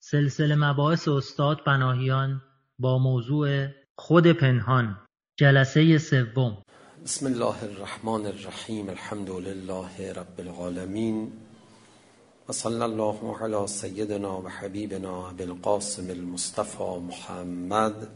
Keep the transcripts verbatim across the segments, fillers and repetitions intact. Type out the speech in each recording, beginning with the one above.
سلسله مباحث استاد پناهیان با موضوع خود پنهان، جلسه سوم. بسم الله الرحمن الرحیم. الحمد لله رب العالمین و صلی الله علی سیدنا و حبیبنا ابی القاسم المصطفى محمد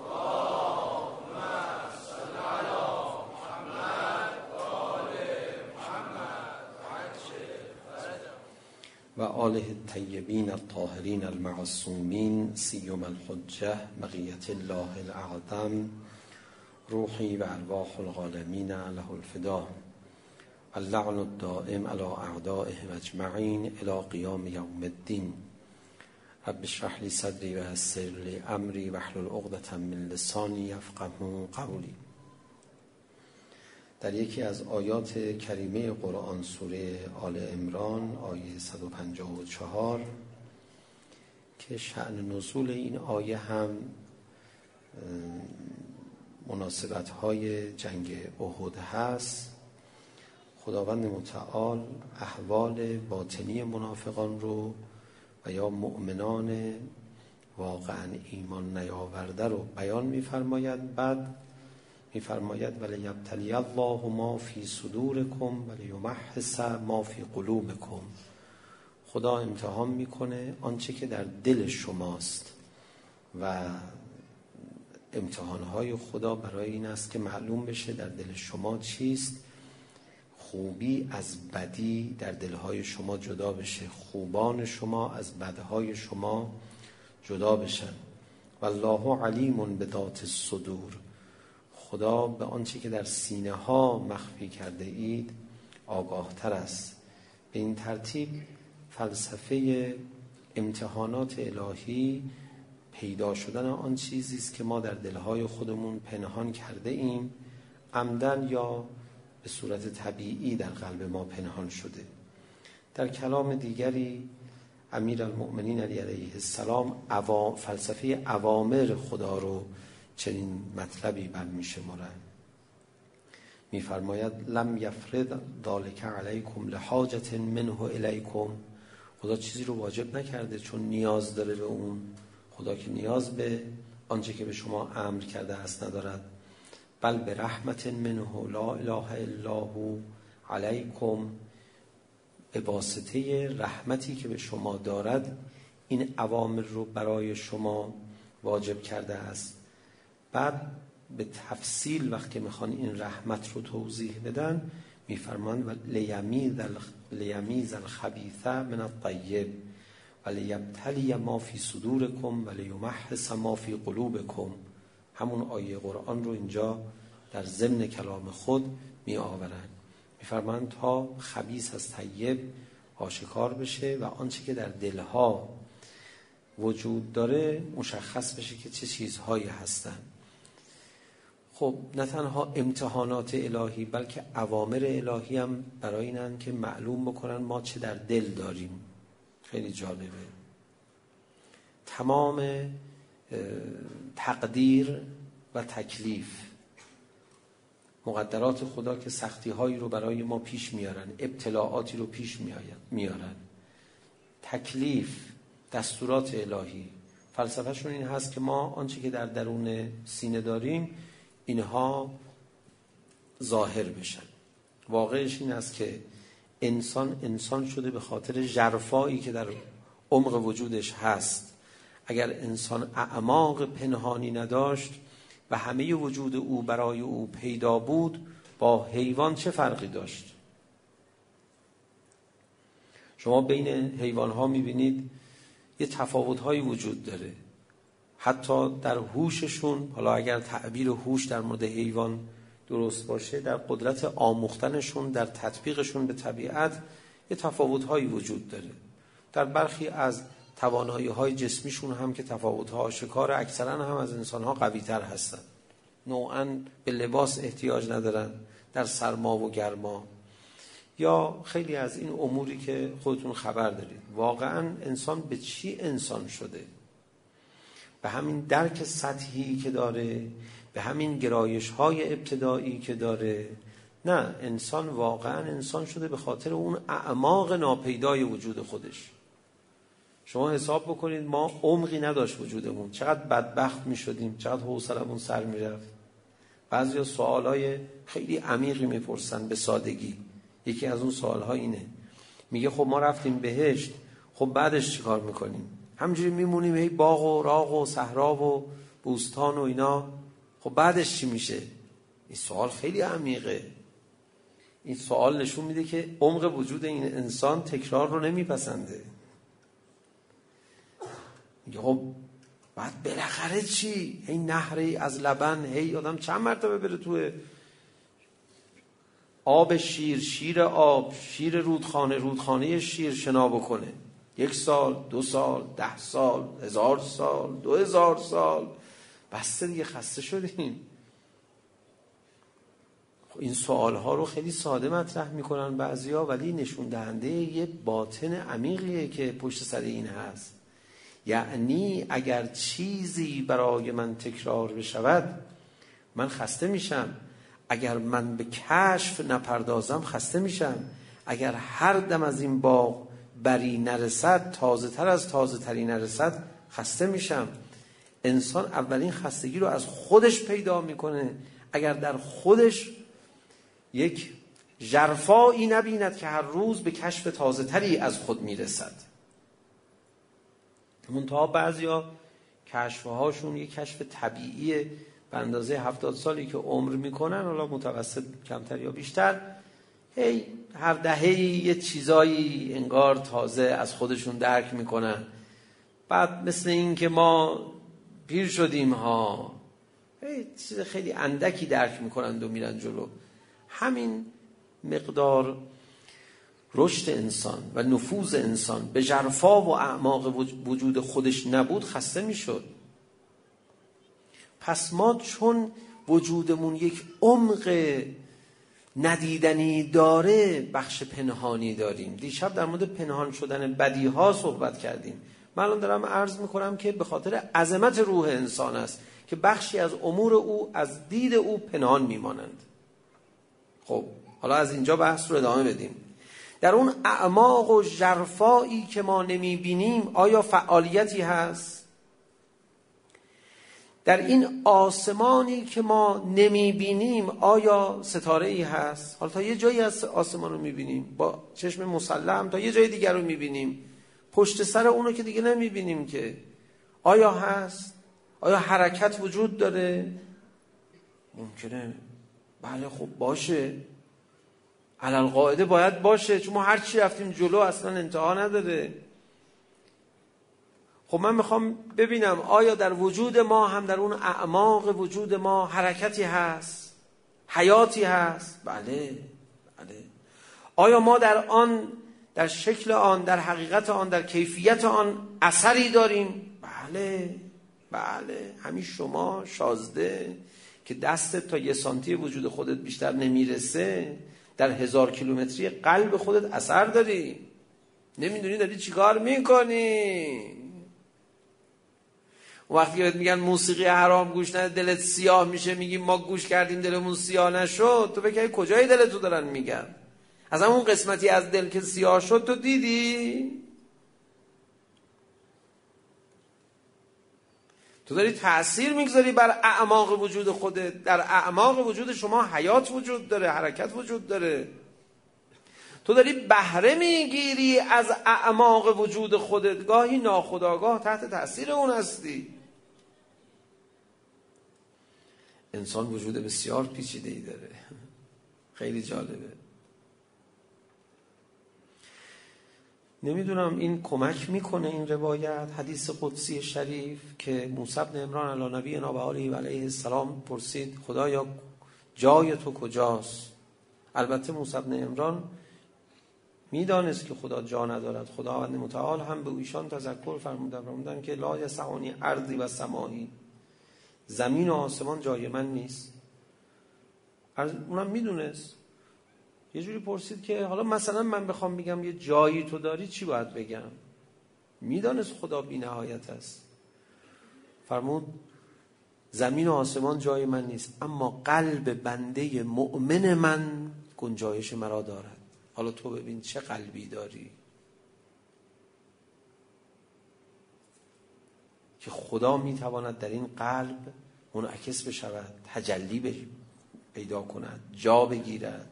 و آله الطیبین الطاهرین المعصومین سیما الحجة بقیة الله الاعظم روحی و ارواح العالمین له الفدا اللعن الدائم علی اعدائهم اجمعین الی قیام یوم الدین. رب اشرح لی صدری و یسر لی امری واحلل عقدة من لسانی یفقهوا قولی. در یکی از آیات کریمه قرآن سوره آل عمران آیه صد و پنجاه و چهار که شأن نزول این آیه هم مناسبت‌های جنگ احد هست، خداوند متعال احوال باطنی منافقان رو و یا مؤمنان واقعا ایمان نیاورده رو بیان می‌فرماید. بعد می‌فرماید ولی یبتلی الله ما فی صدورکم ولی یمحص ما فی قلوبکم. خدا امتحان میکنه آنچه که در دل شماست و امتحانهای خدا برای این است که معلوم بشه در دل شما چیست، خوبی از بدی در دلهای شما جدا بشه، خوبان شما از بدهای شما جدا بشن. والله علیم بذات الصدور. خدا به آنچه که در سینه ها مخفی کرده اید آگاه تر است. به این ترتیب فلسفه امتحانات الهی پیدا شدن آن چیزی است که ما در دلهای خودمون پنهان کرده ایم، عمدن یا به صورت طبیعی در قلب ما پنهان شده. در کلام دیگری امیرالمؤمنین علی علیه السلام عوام فلسفه اوامر خدا رو چنین مطلبی برمی شمارند. می فرماید لم یفرض ذلک علیکم لحاجت منه الیکم. خدا چیزی رو واجب نکرده چون نیاز داره به اون. خدا که نیاز به آنچه که به شما امر کرده است ندارد. بل به رحمت منه لا اله الا هو علیکم. به واسطه رحمتی که به شما دارد این اوامر رو برای شما واجب کرده است. بعد به تفصیل وقتی میخوان این رحمت رو توضیح بدن میفرمان لیمیز الخبیث من الطیب ولیبتلی ما فی صدورکم ولیمحص ما فی قلوبکم. همون آیه قرآن رو اینجا در ضمن کلام خود می آورن. میفرمان تا خبیث از طیب آشکار بشه و آنچه که در دلها وجود داره مشخص بشه که چه چیزهایی هستن. خب نه تنها امتحانات الهی بلکه اوامر الهی هم برای اینن که معلوم بکنن ما چه در دل داریم. خیلی جالبه. تمام تقدیر و تکلیف، مقدرات خدا که سختی هایی رو برای ما پیش میارن، ابتلاعاتی رو پیش میارن، تکلیف، دستورات الهی، فلسفهشون این هست که ما آنچه که در درون سینه داریم اینها ظاهر بشن. واقعش این است که انسان انسان شده به خاطر ژرفایی که در عمق وجودش هست. اگر انسان اعماق پنهانی نداشت و همه وجود او برای او پیدا بود، با حیوان چه فرقی داشت؟ شما بین حیوانها میبینید یه تفاوت‌هایی وجود داره، حتی در هوششون. حالا اگر تعبیر هوش در مورد حیوان درست باشه، در قدرت آموختنشون، در تطبیقشون به طبیعت یه تفاوت‌هایی وجود داره. در برخی از توانایی‌های جسمیشون هم که تفاوت‌ها آشکار، اکثرا هم از انسان‌ها قوی‌تر هستن. نوعاً به لباس احتیاج ندارن در سرما و گرما، یا خیلی از این اموری که خودتون خبر دارید. واقعاً انسان به چی انسان شده؟ به همین درک سطحی که داره، به همین گرایش‌های ابتدایی که داره. نه، انسان واقعا انسان شده به خاطر اون اعماق ناپیدای وجود خودش. شما حساب بکنید ما عمقی نداشت وجودمون، چقدر بدبخت می شدیم، چقدر حوصلمون سر می رفت. بعضی سوالای خیلی عمیقی می پرسن به سادگی. یکی از اون سوالها اینه، میگه خب ما رفتیم بهشت، خب بعدش چی کار میکنیم؟ همجوری میمونیم هی باغ و راغ و صحرا و بوستان و اینا، خب بعدش چی میشه؟ این سوال خیلی عمیقه. این سوال نشون میده که عمق وجود این انسان تکرار رو نمیپسنده. میگه خب بعد بالاخره چی؟ هی نهری از لبن، هی آدم چند مرتبه بره توی آب شیر، شیر آب، شیر رودخانه، رودخانه شیر شنا بکنه. یک سال، دو سال، ده سال، هزار سال، دو هزار سال، بسته دیگه، خسته شدیم. این سوال ها رو خیلی ساده مطرح میکنن بعضیا، ولی نشون دهنده یه باطن عمیقیه که پشت سر این هست. یعنی اگر چیزی برای من تکرار بشود من خسته میشم، اگر من به کشف نپردازم خسته میشم، اگر هر دم از این باغ بری نرسد، تازه تر از تازه تری نرسد، خسته میشم. انسان اولین خستگی رو از خودش پیدا میکنه اگر در خودش یک ژرفایی نبیند که هر روز به کشف تازه تری از خود میرسد. منتها بعضیا کشفهاشون یک کشف طبیعیه، به اندازه هفتاد سالی که عمر میکنن، حالا متوسط کمتر یا بیشتر، هی هر دهه‌ای یه چیزایی انگار تازه از خودشون درک میکنن. بعد مثل این که ما پیر شدیم ها، هی چیز خیلی اندکی درک میکنن و میرن جلو. همین مقدار رشد انسان و نفوذ انسان به ژرفا و اعماق وجود خودش نبود، خسته میشد. پس ما چون وجودمون یک عمق ندیدنی داره، بخش پنهانی داریم. دیشب در مورد پنهان شدن بدیها صحبت کردیم. من الان دارم عرض میکنم که به خاطر عظمت روح انسان است که بخشی از امور او از دید او پنهان میمانند. خب حالا از اینجا بحث رو ادامه بدیم. در اون اعماق و ژرفایی که ما نمیبینیم آیا فعالیتی هست؟ در این آسمانی که ما نمیبینیم آیا ستاره ای هست؟ حالا تا یه جایی از آسمان رو میبینیم با چشم مسلم، تا یه جای دیگر رو میبینیم، پشت سر اونو که دیگه نمیبینیم که. آیا هست؟ آیا حرکت وجود داره؟ ممکنه بله، خب باشه، علالقاعده باید باشه، چون ما هر چی رفتیم جلو اصلا انتها نداره. خب من میخوام ببینم آیا در وجود ما هم، در اون اعماق وجود ما حرکتی هست، حیاتی هست؟ بله بله. آیا ما در آن، در شکل آن، در حقیقت آن، در کیفیت آن اثری داریم؟ بله بله. همین شما شازده که دستت تا یه سانتی وجود خودت بیشتر نمیرسه، در هزار کیلومتری قلب خودت اثر داری، نمیدونی داری چیکار میکنی. وقتی که میگن موسیقی حرام گوش نده دلت سیاه میشه، میگیم ما گوش کردیم دلمون سیاه نشد، تو بگی کجای دلتو دارن میگن؟ از همون قسمتی از دل که سیاه شد تو دیدی؟ تو داری تأثیر میگذاری بر اعماق وجود خودت. در اعماق وجود شما حیات وجود داره، حرکت وجود داره. تو داری بهره میگیری از اعماق وجود خودت، گاهی ناخودآگاه تحت تأثیر اون هستی. انسان وجود بسیار پیچیده‌ای داره، خیلی جالبه. نمیدونم این کمک میکنه این روایت، حدیث قدسی شریف که موسی بن عمران علی نبینا و آله و علیه السلام پرسید خدایا جای تو کجاست؟ البته موسی بن عمران میدانست که خدا جا ندارد. خداوند متعال هم به ایشان تذکر فرمودن فرمودن که لا یسعني ارضی و سمایی، زمین و آسمان جای من نیست. اونم میدونست. یه جوری پرسید که حالا مثلا من بخوام بگم یه جایی تو داری چی باید بگم؟ میدانست خدا بی نهایت است. فرمود زمین و آسمان جای من نیست، اما قلب بنده مؤمن من گنجایش مرا دارد. حالا تو ببین چه قلبی داری. که خدا میتواند در این قلب منعکس بشود، تجلی پیدا کند، جا بگیرد،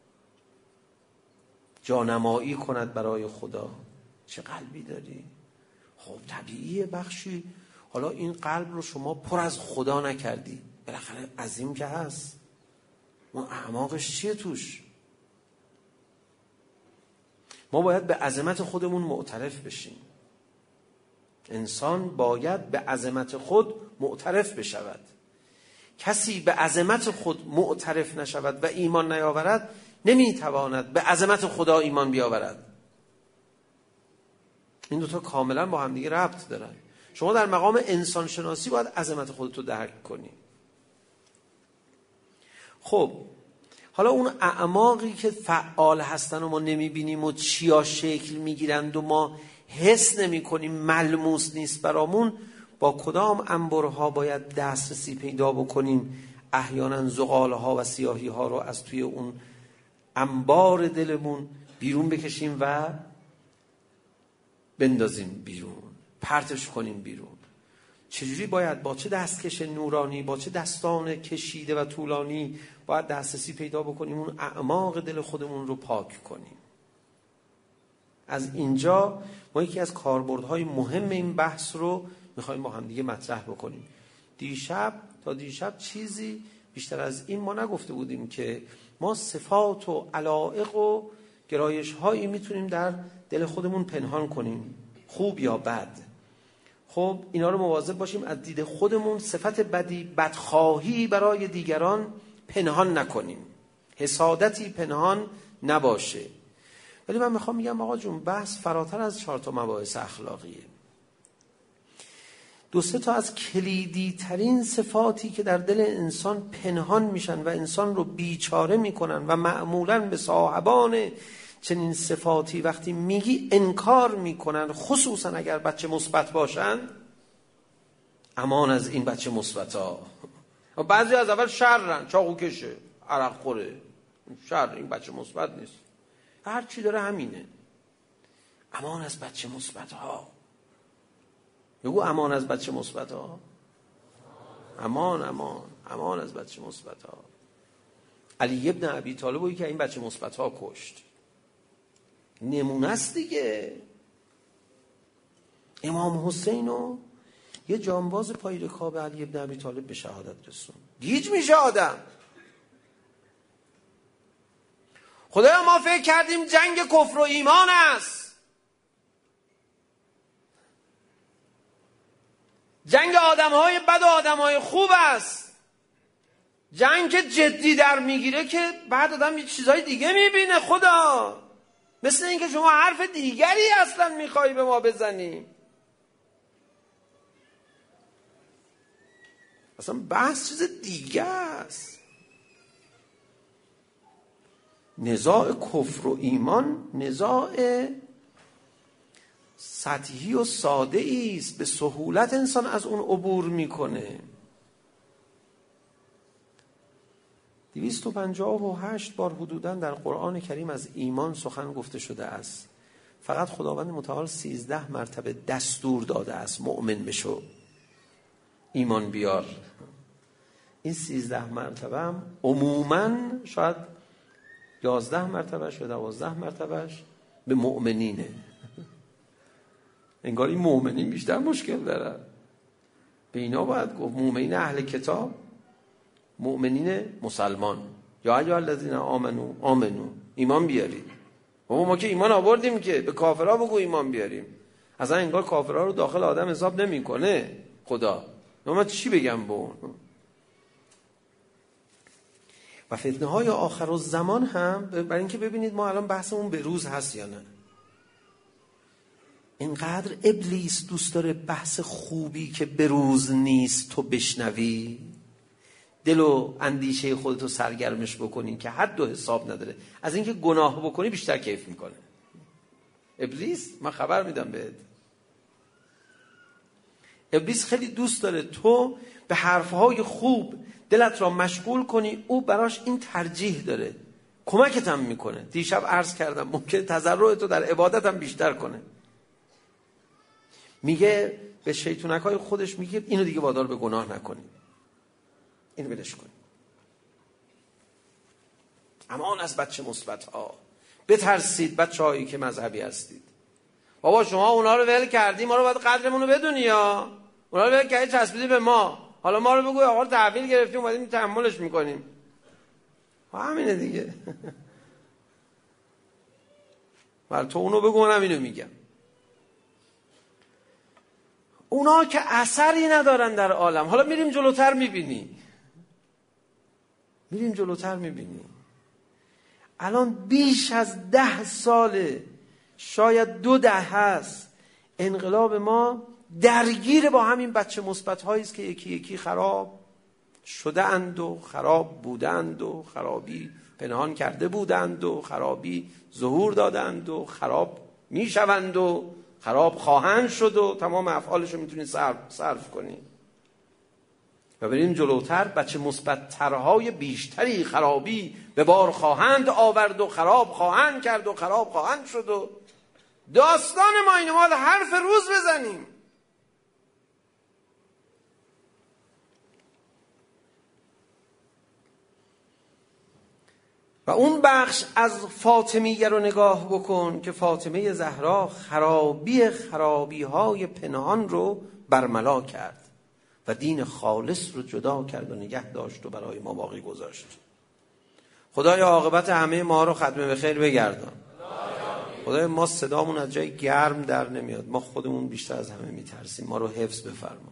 جانمایی کند برای خدا. چه قلبی داری؟ خب طبیعیه بخشی. حالا این قلب رو شما پر از خدا نکردی، بالاخره عظیم که هست، اون اعماقش چیه توش؟ ما باید به عظمت خودمون معترف بشیم. انسان باید به عظمت خود معترف بشود. کسی به عظمت خود معترف نشود و ایمان نیاورد، نمیتواند به عظمت خدا ایمان بیاورد. این دوتا کاملا با هم دیگه ربط دارن. شما در مقام انسان شناسی باید عظمت خودتو درک کنی. خب حالا اون اعماقی که فعال هستن و ما نمیبینیم و چیا شکل میگیرند و ما حس نمی کنیم، ملموس نیست برامون، با کدام انبرها باید دسترسی پیدا بکنیم؟ احیانا زغالها و سیاهی ها رو از توی اون انبار دلمون بیرون بکشیم و بندازیم بیرون، پرتش کنیم بیرون. چجوری باید، با چه دستکش نورانی، با چه دستان کشیده و طولانی باید دسترسی پیدا بکنیم اون اعماق دل خودمون رو پاک کنیم؟ از اینجا ما یکی از کاربردهای مهم این بحث رو میخوایم با هم دیگه مطرح بکنیم. دیشب تا دیشب چیزی بیشتر از این ما نگفته بودیم که ما صفات و علایق و گرایش هایی میتونیم در دل خودمون پنهان کنیم، خوب یا بد. خب اینا رو مواظب باشیم از دید خودمون صفت بدی، بدخواهی برای دیگران پنهان نکنیم، حسادتی پنهان نباشه. ولی من میخوام میگم آقا جون، بحث فراتر از چهار تا مباحث اخلاقیه. دو سه تا از کلیدی ترین صفاتی که در دل انسان پنهان میشن و انسان رو بیچاره میکنن و معمولاً به صاحبان چنین صفاتی وقتی میگی انکار میکنن، خصوصا اگر بچه مثبت باشن. امان از این بچه مثبتا. بعضی از اول شرن، چاقو کشه، عرق خوره، شر، این بچه مثبت نیست، هر چی داره همینه. امان از بچه مثبت‌ها. بگو امان از بچه مثبت‌ها. امان امان امان از بچه مثبت‌ها. علی ابن ابی طالب که این بچه مثبت‌ها کشت، نمونه است دیگه. امام حسینو یه جانباز پای رکاب علی ابن ابی طالب به شهادت رسون. گیج میشه آدم. خدایا ما فکر کردیم جنگ کفر و ایمان است، جنگ آدم‌های بد و آدم‌های خوب است، جنگ که جدی در میگیره که بعد آدم یه چیزای دیگه میبینه. خدا مثل این که شما حرف دیگری اصلا میخوایی به ما بزنی. اصلا بحث چیز دیگه است. نزاع کفر و ایمان نزاع سطحی و ساده است، به سهولت انسان از اون عبور میکنه. دویست و پنجاه و هشت بار حدوداً در قرآن کریم از ایمان سخن گفته شده است. فقط خداوند متعال سیزده مرتبه دستور داده است مؤمن بشو، ایمان بیار. این سیزده مرتبه هم عموماً شاید یازده مرتبهش یا دوازده مرتبهش به مؤمنینه. انگار این مؤمنین بیشتر مشکل دارن. به اینا باید گفت مؤمنین اهل کتاب، مؤمنین مسلمان، یا ایها الذین آمنو آمنو، ایمان بیارید. بابا ما که ایمان آوردیم، که به کافرها بگو ایمان بیاریم. اصلا انگار کافرها رو داخل آدم حساب نمیکنه خدا. من چی بگم با اون؟ و فتنه های آخر الزمان هم برای اینکه ببینید ما الان بحثمون به روز هست یا نه. اینقدر ابلیس دوست داره بحث خوبی که به روز نیست تو بشنوی، دل و اندیشه خودتو سرگرمش بکنی که حد و حساب نداره. از اینکه گناه بکنی بیشتر کیف میکنه ابلیس. من خبر میدم بهت، ابلیس خیلی دوست داره تو به حرفهای خوب دلت را مشغول کنی. او براش این ترجیح داره، کمکت هم میکنه. دیشب عرض کردم ممکنه تضرع تو در عبادت هم بیشتر کنه. میگه به شیطونکای خودش میگه اینو دیگه وادار به گناه نکنید، اینو بلش کنید. امان از بچه مثبت ها، بترسید بچه هایی که مذهبی هستید. بابا شما اونا رو ول کردی، ما رو باید قدرمون رو بدونی، یا اونا رو ول کردی چسبیدی به ما، حالا ما رو بگو آقا رو تحویل گرفتیم اومدیم تحملش میکنیم. همینه دیگه. ولی تو اونو بگو منم اینو میگم. اونا که اثری ندارن در عالم. حالا میریم جلوتر میبینی میریم جلوتر میبینی الان بیش از ده ساله، شاید دو ده هست، انقلاب ما درگیر با همین بچه مثبت هایی است که یکی یکی خراب شده اند و خراب بودند و خرابی پنهان کرده بودند و خرابی ظهور دادند و خراب میشوند و خراب خواهند شد و تمام افعالش رو میتونید صرف, صرف کنید و بریم جلوتر. بچه مثبت ترهای بیشتری خرابی به بار خواهند آورد و خراب خواهند کرد و خراب خواهند شد و داستان ما اینه. ما حرف روز بزنیم. و اون بخش از فاطمیه رو نگاه بکن که فاطمه زهرا خرابی خرابی های پنهان رو برملا کرد و دین خالص رو جدا کرد و نگه داشت و برای ما باقی گذاشت. خدای عاقبت همه ما رو ختم به خیر بگردان. خدای ما صدامون از جای گرم در نمیاد، ما خودمون بیشتر از همه میترسیم، ما رو حفظ بفرما.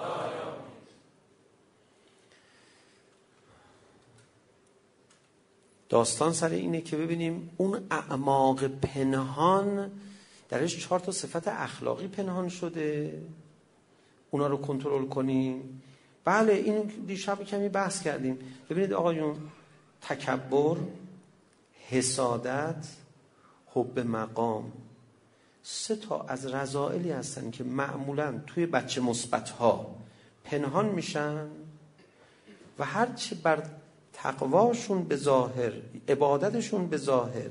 داستان سر اینه که ببینیم اون اعماق پنهان درش چهار تا صفت اخلاقی پنهان شده، اونا رو کنترل کنیم. بله این دیشب کمی بحث کردیم. ببینید آقایون، تکبر، حسادت، حب مقام، سه تا از رذائلی هستن که معمولاً توی بچه مثبت ها پنهان میشن و هرچه بر تقواشون به ظاهر، عبادتشون به ظاهر،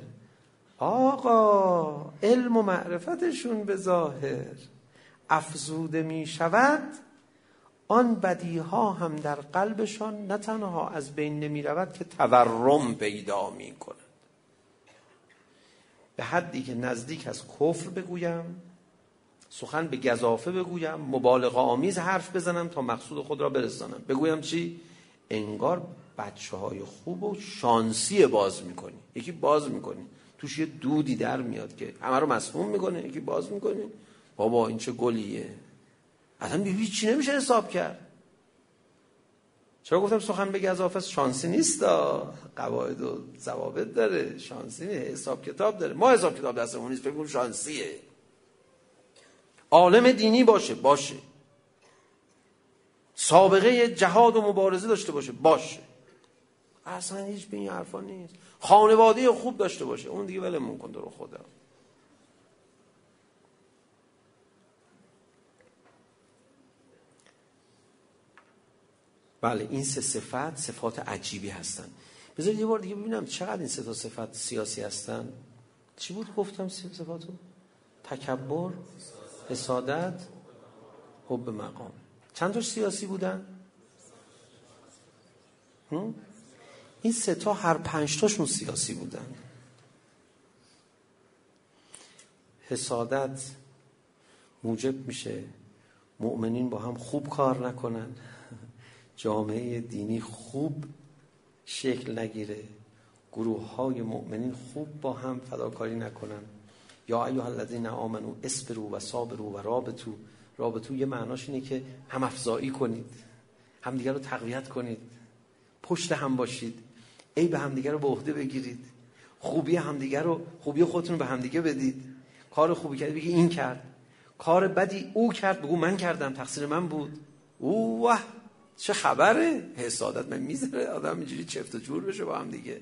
آقا علم و معرفتشون به ظاهر افزوده می شود، آن بدیها هم در قلبشان نه تنها از بین نمی رود که تورم پیدا می کند. به حدی که نزدیک از کفر بگویم، سخن به گزافه بگویم، مبالغه آمیز حرف بزنم تا مقصود خود را برسانم. بگویم چی؟ انگار بچه های خوب و شانسی باز میکنی. یکی باز میکنی توش یه دودی در میاد که همه رو مسموم میکنه، یکی باز میکنی بابا این چه گلیه، اصلا هیچی نمیشه حساب کرد. چرا گفتم سخن به گزافه؟ شانسی نیست، قواعد و ضوابط داره، شانسی نیست، حساب کتاب داره. ما حساب کتاب دستمون نیست، فکر کنم شانسیه. عالم دینی باشه باشه، سابقه جهاد و مبارزه داشته باشه باشه، اصلا هیچ به این حرفا نیست. خانواده خوب داشته باشه، اون دیگه ولمون کن تو رو خدا. بله این سه صفت صفات عجیبی هستن. بذارید یه بار دیگه ببینم چقدر این سه تا صفت سیاسی هستن. چی بود گفتم صفاتو؟ تکبر، حسادت، حب مقام. چند تاش سیاسی بودن؟ هم؟ این سه تا هر پنج تاشون سیاسی بودن. حسادت موجب میشه مؤمنین با هم خوب کار نکنن، جامعه دینی خوب شکل نگیره، گروه های مؤمنین خوب با هم فداکاری نکنن. یا ایها الذین آمنوا اصبروا و صابروا و رابطوا. رابطوا یه معناش اینه که هم افزایی کنید، همدیگر رو تقویت کنید، پشت هم باشید، عیب همدیگر رو به عهده بگیرید، خوبی همدیگر رو، خوبی خودتون رو به همدیگه بدید. کار خوبی کرد بگی این کرد، کار بدی او کرد بگو من کردم، تقصیر من بود. اوه چه خبره؟ حسادت من میذاره آدم اینجوری چفت و جور بشه با هم دیگه.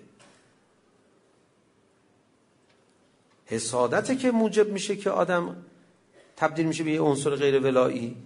حسادته که موجب میشه که آدم تبدیل میشه به یه عنصر غیر ولایی.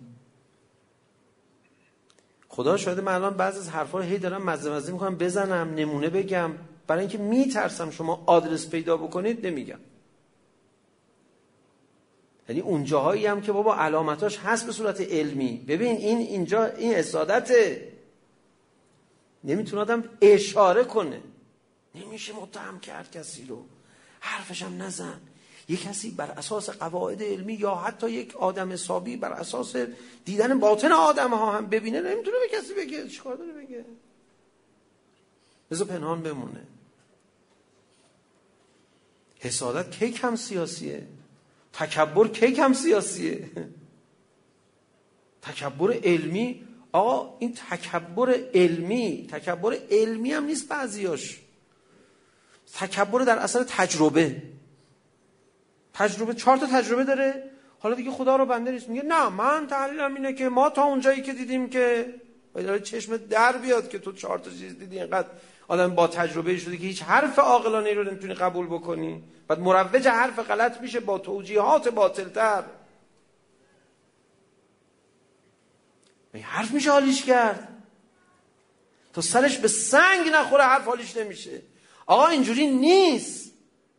خدا شاهده من الان بعضی از حرفا رو هی دارم مزه مزه میکنم بزنم نمونه بگم، برای اینکه میترسم شما آدرس پیدا بکنید نمیگم. یعنی اون جاهایی هم که بابا علامتاش هست به صورت علمی، ببین این اینجا این حسادته، نمیتونه آدم اشاره کنه، نمیشه متهم کرد کسی رو، حرفش هم نزن. یک کسی بر اساس قواعد علمی یا حتی یک آدم حسابی بر اساس دیدن باطن آدم ها هم ببینه، نمیتونه به کسی بگه. چیکار داره بگه؟ بذار پنهان بمونه. حسادت کی کم سیاسیه؟ تکبر کی کم سیاسیه؟ تکبر علمی، آقا این تکبر علمی، تکبر علمی هم نیست بعضیاش، تکبر در اثر تجربه. تجربه چهار تا تجربه داره، حالا دیگه خدا رو بنده نیست، میگه نه من تحلیلم اینه که ما تا اونجایی که دیدیم که باید چشم در بیاد که تو چهار تا چیز دیدی، اینقدر آدم با تجربه شده که هیچ حرف عاقلانه رو نمیتونی قبول بکنی، بعد مروج حرف غلط میشه با توجیهات باطل‌تر. این حرف میشه حالیش کرد تا سرش به سنگ نخوره، حرف حالیش نمیشه. آقا اینجوری نیست.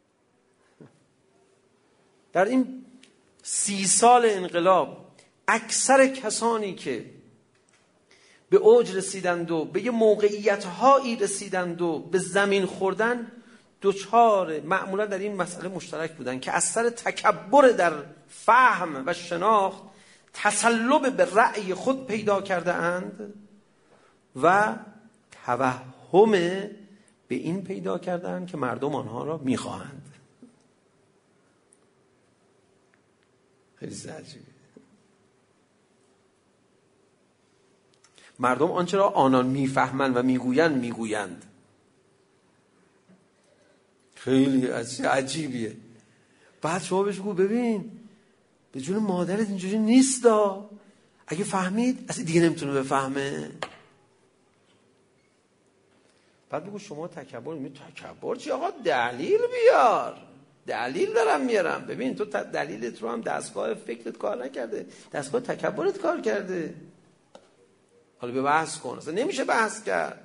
در این سی سال انقلاب اکثر کسانی که به اوج رسیدند و به یه موقعیت هایی رسیدند و به زمین خوردن، دوچار معمولا در این مسئله مشترک بودن که از سر تکبر در فهم و شناخت تسلب به رأی خود پیدا کرده اند و توهم به این پیدا کرده اند که مردم آنها را میخواهند. خیلی عجیبه. مردم آنچه را آنان میفهمند و میگویند میگویند. خیلی عجیبیه. بعد شما بهش بگو ببین به جون مادرت اینجوری نیست دا، اگه فهمید اصلا دیگه نمیتونه بفهمه. بعد بگو شما تکبر می تکبر چی آقا؟ دلیل بیار. دلیل دارم میارم. ببین تو دلیلت رو هم دستگاه فکرت کار نکرده، دستگاه تکبرت کار کرده. حالا به بحث کن، اصلا نمیشه بحث کرد.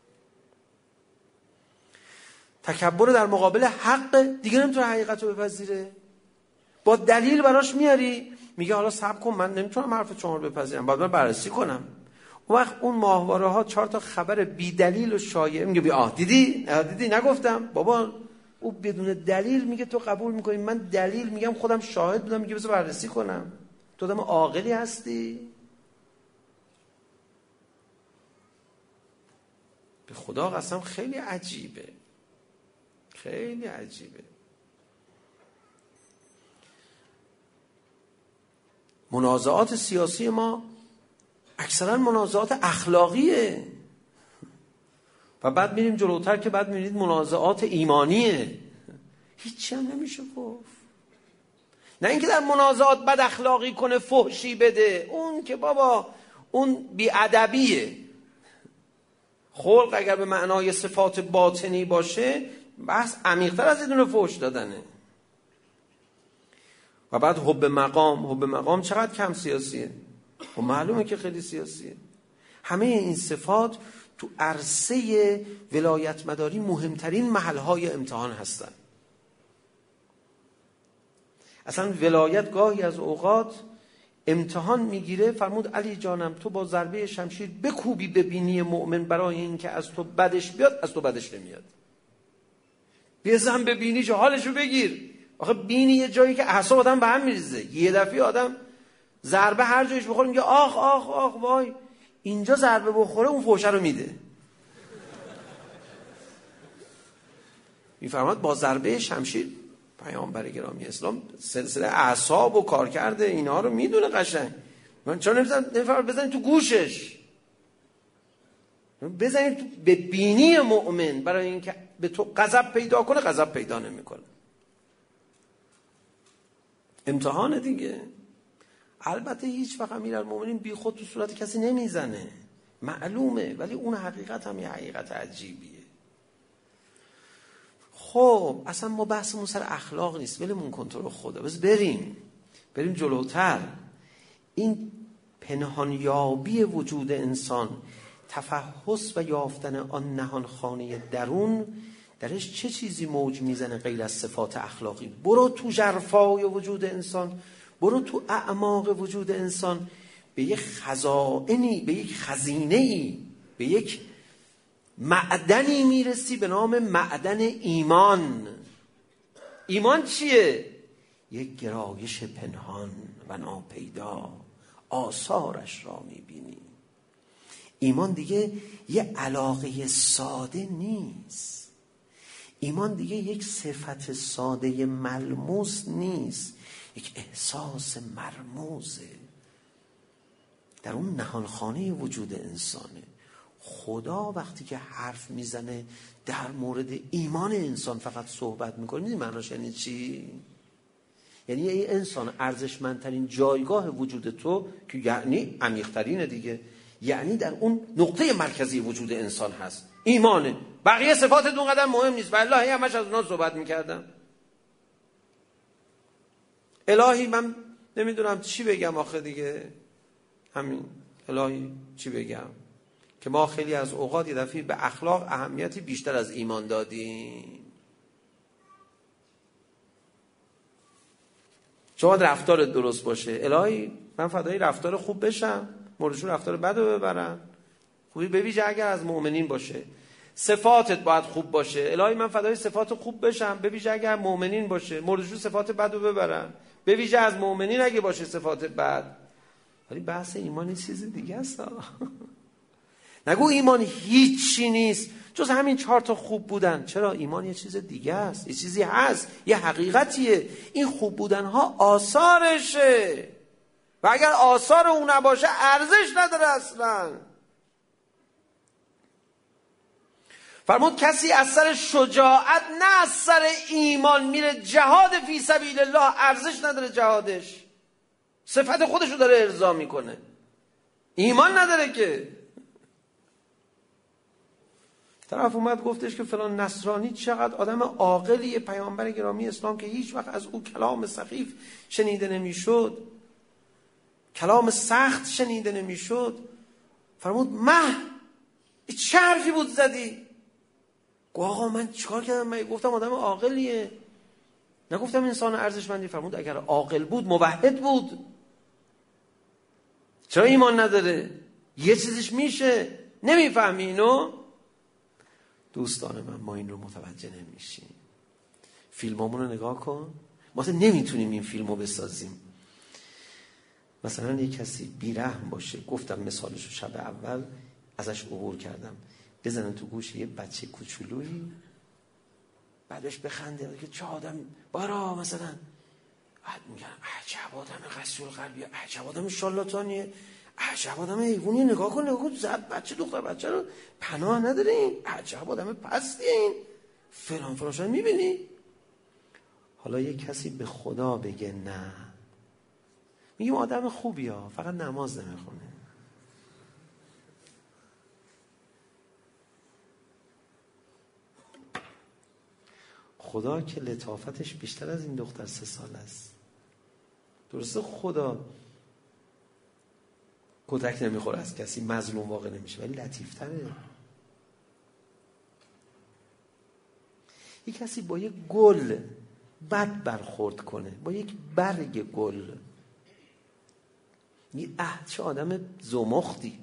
تکبر در مقابل حق دیگه نمیتونه حقیقت رو بپذیره. با دلیل براش میاری، میگه حالا صبر کن من نمیتونم حرف شما رو بپذیرم، باید من بررسی کنم. اون وقت اون ماهواره ها چهار تا خبر بی دلیل و شایعه میگه بیا آه دیدی آه دیدی نگفتم بابا. او بدون دلیل میگه تو قبول میکنی، من دلیل میگم خودم شاهد بودم، میگه بذار بررسی کنم. تو آدم عاقلی هستی؟ به خدا قسم خیلی عجیبه، خیلی عجیبه. منازعات سیاسی ما اکثرا منازعات اخلاقیه و بعد میریم جلوتر که بعد میرید منازعات ایمانیه. هیچی هم نمیشه گفت. نه اینکه در منازعات بد اخلاقی کنه، فحشی بده، اون که بابا اون بی‌ادبیه. خلق اگر به معنای صفات باطنی باشه بحث عمیق‌تر از این رو فحش دادنه. و بعد حب مقام، حب مقام چقدر کم سیاسیه و معلومه که خیلی سیاسیه. همه این صفات تو عرصه ولایت مداری مهمترین محلهای امتحان هستن. اصلا ولایت گاهی از اوقات امتحان میگیره. فرمود علی جانم تو با ضربه شمشیر بکوبی به بینی مؤمن برای این که از تو بدش بیاد، از تو بدش نمیاد. بزن به بینیش حالشو بگیر. آخه بینی یه جایی که اعصاب آدم به هم میریزه. یه دفعه آدم ضربه هر جایش بخوره میگه آخ آخ آخ وای. اینجا ضربه بخوره اون فوشه رو میده. میفرماد با ضربه شمشیر پیامبر گرامی اسلام سلسله اعصاب و کار کرده اینا رو میدونه قشنگ. من چرا نمیفرماد بزنید تو گوشش، بزنید تو به بینی مؤمن برای اینکه به تو غضب پیدا کنه، غضب پیدا نمیکنه. امتحان دیگه. البته هیچ وقت امیرالمومنین بی خود تو صورت کسی نمیزنه، معلومه، ولی اون حقیقت هم یه حقیقت عجیبیه. خب اصلا ما بحثمون سر اخلاق نیست، ولمون کن تو رو خدا، بس بریم بریم جلوتر. این پنهانیابی وجود انسان، تفحص و یافتن آن نهان خانه درون، درش چه چیزی موج میزنه غیر از صفات اخلاقی؟ برو تو ژرفای وجود انسان، برو تو اعماق وجود انسان، به یک خزائنی، به یک خزینه‌ای، به یک معدنی میرسی به نام معدن ایمان. ایمان چیه؟ یک گرایش پنهان و ناپیدا، آثارش را میبینی. ایمان دیگه یه علاقه ساده نیست. ایمان دیگه یک صفت ساده ملموس نیست، یک احساس مرموزه، در اون نهانخانه وجود انسانه. خدا وقتی که حرف میزنه در مورد ایمان انسان فقط صحبت میکنه، میدونی معناش یعنی چی؟ یعنی ای انسان، ارزشمندترین جایگاه وجود تو که یعنی عمیق‌ترینه دیگه، یعنی در اون نقطه مرکزی وجود انسان هست، ایمانه. بقیه صفات دون قدر مهم نیست. والله همش از اونا صحبت میکردم. الهی من نمیدونم چی بگم آخه دیگه، همین الهی چی بگم که ما خیلی از اوقات یه دفعه به اخلاق اهمیتی بیشتر از ایمان دادیم. شما رفتار درست باشه، الهی من فدای رفتار خوب بشم، موردشون رفتار بد رو ببرن. خوبی به ویژه اگر از مؤمنین باشه. صفاتت باید خوب باشه، الهی من فدای صفات خوب بشم، به ویژه اگر مؤمنین باشه، موردشون صفات بد رو ببرن، به ویژه از مؤمنین اگه باشه صفات بد. ولی بحث ایمان این چیز دیگه است. نگو ایمان هیچی نیست جز همین چهار تا خوب بودن. چرا؟ ایمان یه چیز دیگه است، یه چیزی هست، یه حقیقتیه. این خوب بودن ها آثارشه و اگر آثار اون نباشه ارزش نداره اصلا. فرمود کسی از سر شجاعت نه از سر ایمان میره جهاد فی سبیل الله، ارزش نداره جهادش، صفت خودشو داره ارضا میکنه، ایمان نداره که. طرف اومد گفتش که فلان نصرانی چقدر آدم عاقلیه، پیامبر گرامی اسلام که هیچ وقت از او کلام سخیف شنیده نمیشد، کلام سخت شنیده نمیشد. فرمود مه چه حرفی بود زدی؟ گفت آقا من چیکار کردم؟ من گفتم آدم عاقلیه، نگفتم انسان ارزشمندی. فرمود اگر عاقل بود موحد بود، چرا ایمان نداره؟ یه چیزش میشه، نمیفهمی اینو؟ دوستان من ما این رو متوجه نمیشیم. فیلمامون رو نگاه کن، ما اصلا نمیتونیم این فیلمو بسازیم. مثلا یک کسی بیرحم باشه، گفتم مثالشو شب اول ازش عبور کردم، بزنن تو گوش یه بچه کوچولویی، بعدش بخنده که چه آدم بارا، مثلا بعد میگن عجب آدم قسیل قلبیه، عجب آدم شالاتانیه، عجب آدم ایگونی، نگاه کن نگاه کن زد بچه دختر بچه رو پناه نداره، این عجب آدم پستی، این فلان فلان شده. میبینی؟ حالا یه کسی به خدا بگه نه، میگیم آدم خوبی ها، فقط نماز نمیخونه. خدا که لطافتش بیشتر از این دختر سه سال است. درسته خدا کتک نمیخوره از کسی، مظلوم واقع نمیشه، ولی لطیفتره. یک کسی با یک گل بد برخورد کنه، با یک برگ گل، یه اه چه آدم زمختی،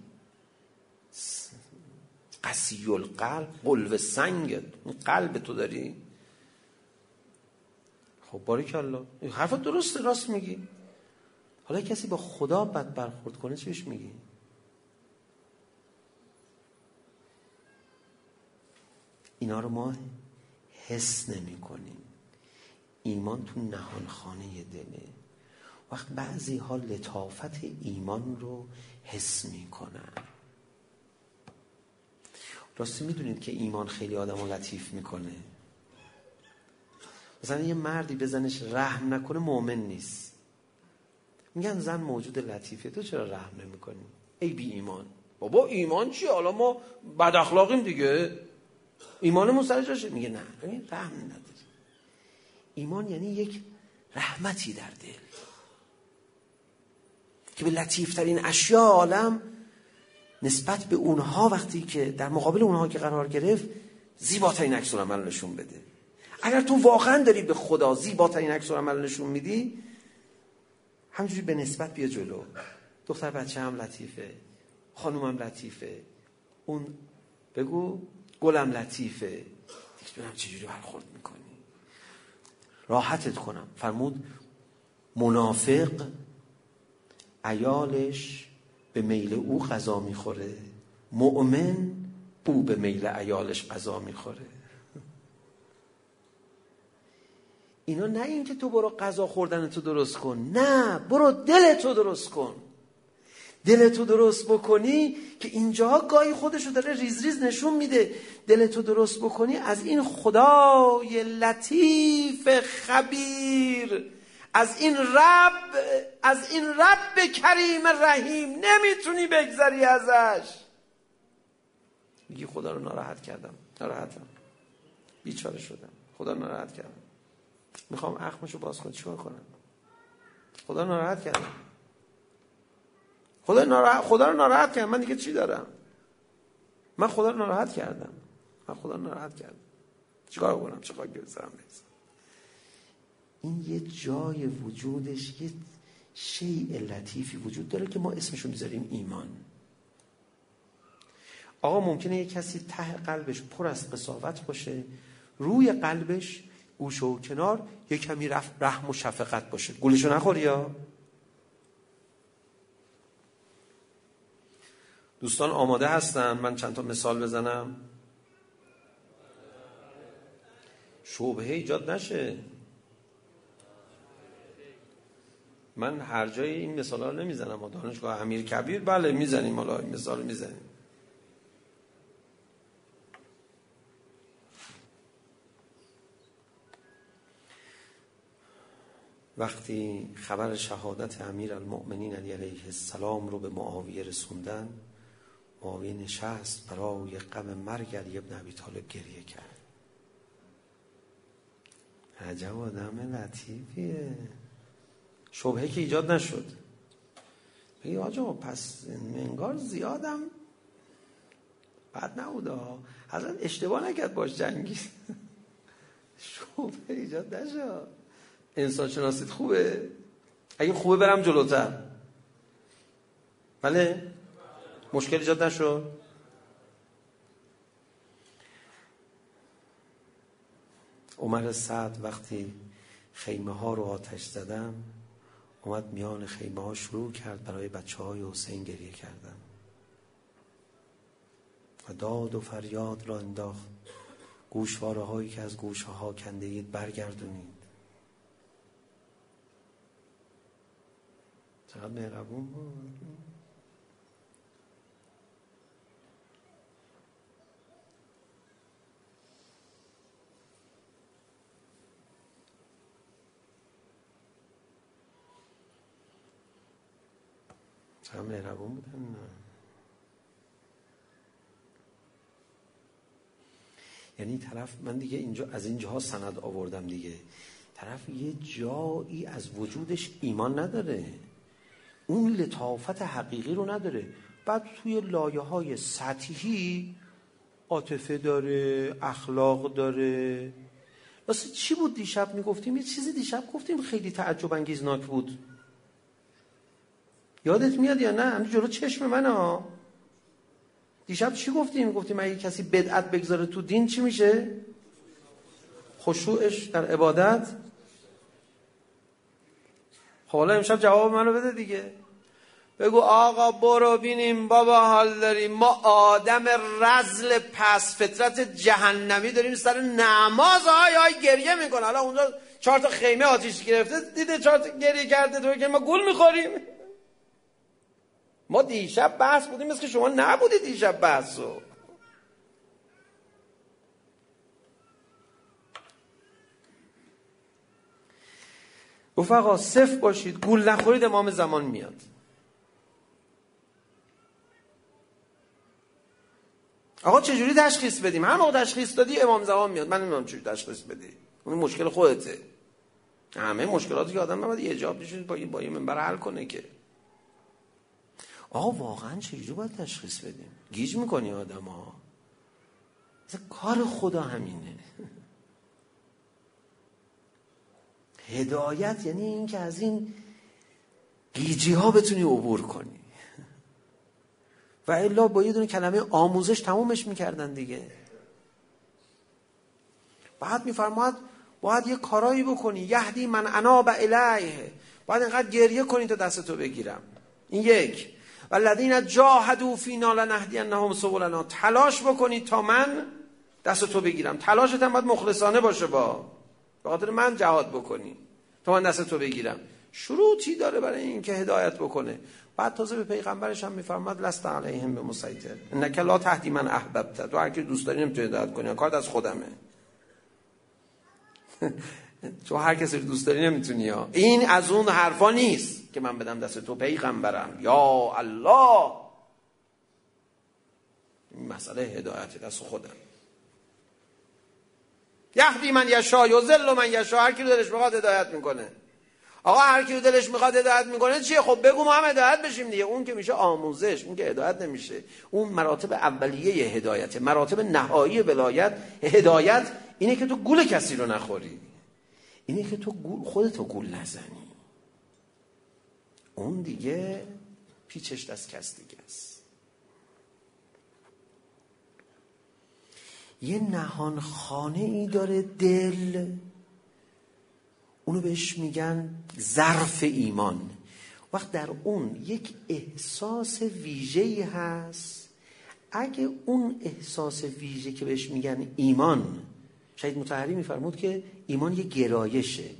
قسی القلب، قلب سنگ، قلب تو داری. خب باریکالله، این حرفت درسته، راست میگی. حالا کسی با خدا بد برخورد کنه چی بهش میگی؟ اینا رو ما حس نمی کنیم. ایمان تو نهانخانه دله. وقت بعضی ها لطافت ایمان رو حس می کنن. راستی میدونید که ایمان خیلی آدم رو لطیف میکنه. مثلا یه مردی بزنش رحم نکنه مؤمن نیست. میگن زن موجود لطیفه، تو چرا رحم نمی کنی؟ ای بی ایمان. بابا ایمان چی؟ حالا ما بد اخلاقیم دیگه، ایمانمون سر جاشه. میگه نه، رحم نداری. ایمان یعنی یک رحمتی در دل که به لطیفترین اشیاء عالم نسبت به اونها، وقتی که در مقابل اونها که قرار گرفت، زیباترین عکس العمل نشون بده. اگر تو واقعا داری به خدا زیباترین عکس العمل نشون میدی، همینجوری به نسبت بیا جلو. دختر بچه هم لطیفه، خانومم لطیفه، اون بگو گلم لطیفه، دیگه ببینم چجوری برخورد میکنی، راحتت کنم. فرمود منافق عیالش به میل او غذا میخوره، مؤمن او به میل عیالش غذا میخوره. اینا نه این که تو برو غذا خوردن تو درست کن، نه، برو دلتو درست کن. دلتو درست بکنی که اینجا گاهی خودشو داره ریز ریز نشون میده. دلتو درست بکنی از این خدای لطیف خبیر، از این رب از این رب کریم رحیم نمیتونی بگذری ازش. میگی خدا رو ناراحت کردم، ناراحتم، بیچاره شدم، خدا رو ناراحت کردم، میخوام اخمشو باز کنم، چیکار کنم؟ خدا رو ناراحت کردم، خدا ناراحت خدا رو ناراحت کردم، من دیگه چی دارم؟ من خدا رو ناراحت کردم، من خدا رو ناراحت کردم، چیکار کنم؟ چه خاکی بسرم بریزم؟ این یه جای وجودش یه شیء لطیفی وجود داره که ما اسمشو میذاریم ایمان. آقا ممکنه یه کسی ته قلبش پر از قساوت باشه، روی قلبش گوشه و کنار یه کمی رحم و شفقت باشه. گولشو نخوری یا دوستان آماده هستن من چند تا مثال بزنم؟ شبهه ایجاد نشه. من هر جای این مثالا رو نمیزنم. دانشگاه امیر کبیر بله میزنیم، حالا این مثال رو میزنیم. وقتی خبر شهادت امیرالمؤمنین علی علیه السلام رو به معاویه رسوندن، معاویه نشست برای غم مرگ علی ابن ابی طالب گریه کرد. عجب آدم لطیفیه. شبهه که ایجاد نشد. بگی آجا پس انگار زیادم بد نبوده، حضرت اشتباه نکرد باش جنگید. شبهه ایجاد نشد. انسان شناسید خوبه؟ اگه خوبه برم جلوتر. بله؟ مشکل ایجاد نشد؟ عمر سعد وقتی خیمه ها رو آتش زدم اومد میان خیمه ها شروع کرد برای بچه های حسین گریه کردن و داد و فریاد را انداخت. گوشواره هایی که از گوشه ها کنده اید برگردونید. چقدر مهربون بود. چقدر مهربون بودن. یعنی طرف، من دیگه اینجا از اینجاها سند آوردم دیگه، طرف یه جایی از وجودش ایمان نداره، اون لطافت حقیقی رو نداره، بعد توی لایه های سطحی عاطفه داره، اخلاق داره. واسه چی بود دیشب میگفتیم؟ یه چیزی دیشب گفتیم خیلی تعجب انگیزناک بود، یادت میاد یا نه؟ همین جلو چشم من ها. دیشب چی گفتیم؟ گفتیم اگه کسی بدعت بگذاره تو دین چی میشه؟ خشوعش در عبادت. خب حالا امشب جواب منو بده دیگه. بگو آقا برو بینیم بابا حال داریم، ما آدم رذل پس فطرت جهنمی داریم سر نماز های های گریه میکنه. حالا اونجا چهار تا خیمه آتیش گرفته، دیده چهار تا گریه کرده، تو که ما گول میخوریم. ما دیشب بحث بودیم مثل که شما نبودید دیشب بحثو. رفقا صفر باشید، گول نخورید، امام زمان میاد. آقا چجوری تشخیص بدیم؟ هر موقع تشخیص دادی امام زمان میاد. من نمیدونم چجوری تشخیص بدی، اون مشکل خودته. همه مشکلاتی که آدم نباید ایجاب بشه با با یه منبر حل کنه که. آقا واقعا چجوری باید تشخیص بدیم؟ گیج میکنی آدم‌ها. مثلا کار خدا همینه. هدایت یعنی این که از این گیجی ها بتونی عبور کنی. و الا با یه دونه کلمه آموزش تمومش میکردن دیگه. بعد میفرماد باید یه کارایی بکنی، یهدی من اناب الیه، باید اینقدر گریه کنی تا دستتو بگیرم. این یک. والذین جاهدوا فینا لنهدینهم سبلنا، تلاش بکنی تا من دستتو بگیرم. تلاشت هم باید مخلصانه باشه، با به خاطر من جهاد بکنی تا من دستتو بگیرم. شروطی داره برای این که هدایت بکنه. بعد تازه به پیغمبرش هم میفرماد لست علیهم بمسیطر انک لا تهدی من احببت، تو هر کی دوست داری نمیتونی هدایت کنی، کار از خودمه. تو هر کسی رو دوست داری نمیتونی. ها این از اون حرفا نیست که من بدم دست تو پیغمبرم. یا الله، این مسئله هدایت دست خودم. یهدی من یشاء یضل من یشاء، هر کی رو دلش میخواد هدایت میکنه. آقا هر کی رو دلش میخواد هدایت میکنه چیه؟ خب بگو ما هم هدایت بشیم دیگه. اون که میشه آموزش، اون که هدایت نمیشه. اون مراتب اولیه هدایت، مراتب نهایی ولایت. هدایت اینه که تو گول کسی رو نخوری، اینه که تو گول خودتو گول نزنی. اون دیگه پیچش دست کس دیگه است. یه نهان خانه ای داره دل، اونو بهش میگن ظرف ایمان. وقت در اون یک احساس ویژه‌ای هست. اگه اون احساس ویژه که بهش میگن ایمان، شهید مطهری میفرمود که ایمان یه گرایشه.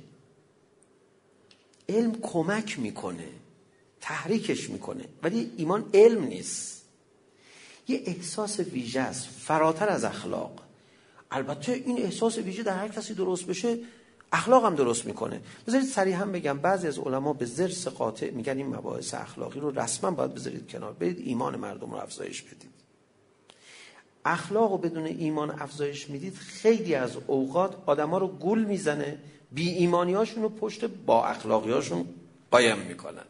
علم کمک میکنه، تحریکش میکنه، ولی ایمان علم نیست. یه احساس ویژه است، فراتر از اخلاق. البته این احساس ویژه در هر کسی درست بشه، اخلاق هم درست میکنه. بذارید صریحا بگم، بعضی از علما به ضرس قاطع میگن این مباحث اخلاقی رو رسما باید بذارید کنار، برید ایمان مردم رو افزایش بدید. اخلاق رو بدون ایمان افزایش میدید، خیلی از اوقات آدما رو گول میزنه، بی ایمانی هاشون رو پشت با اخلاقی هاشون قایم میکنن،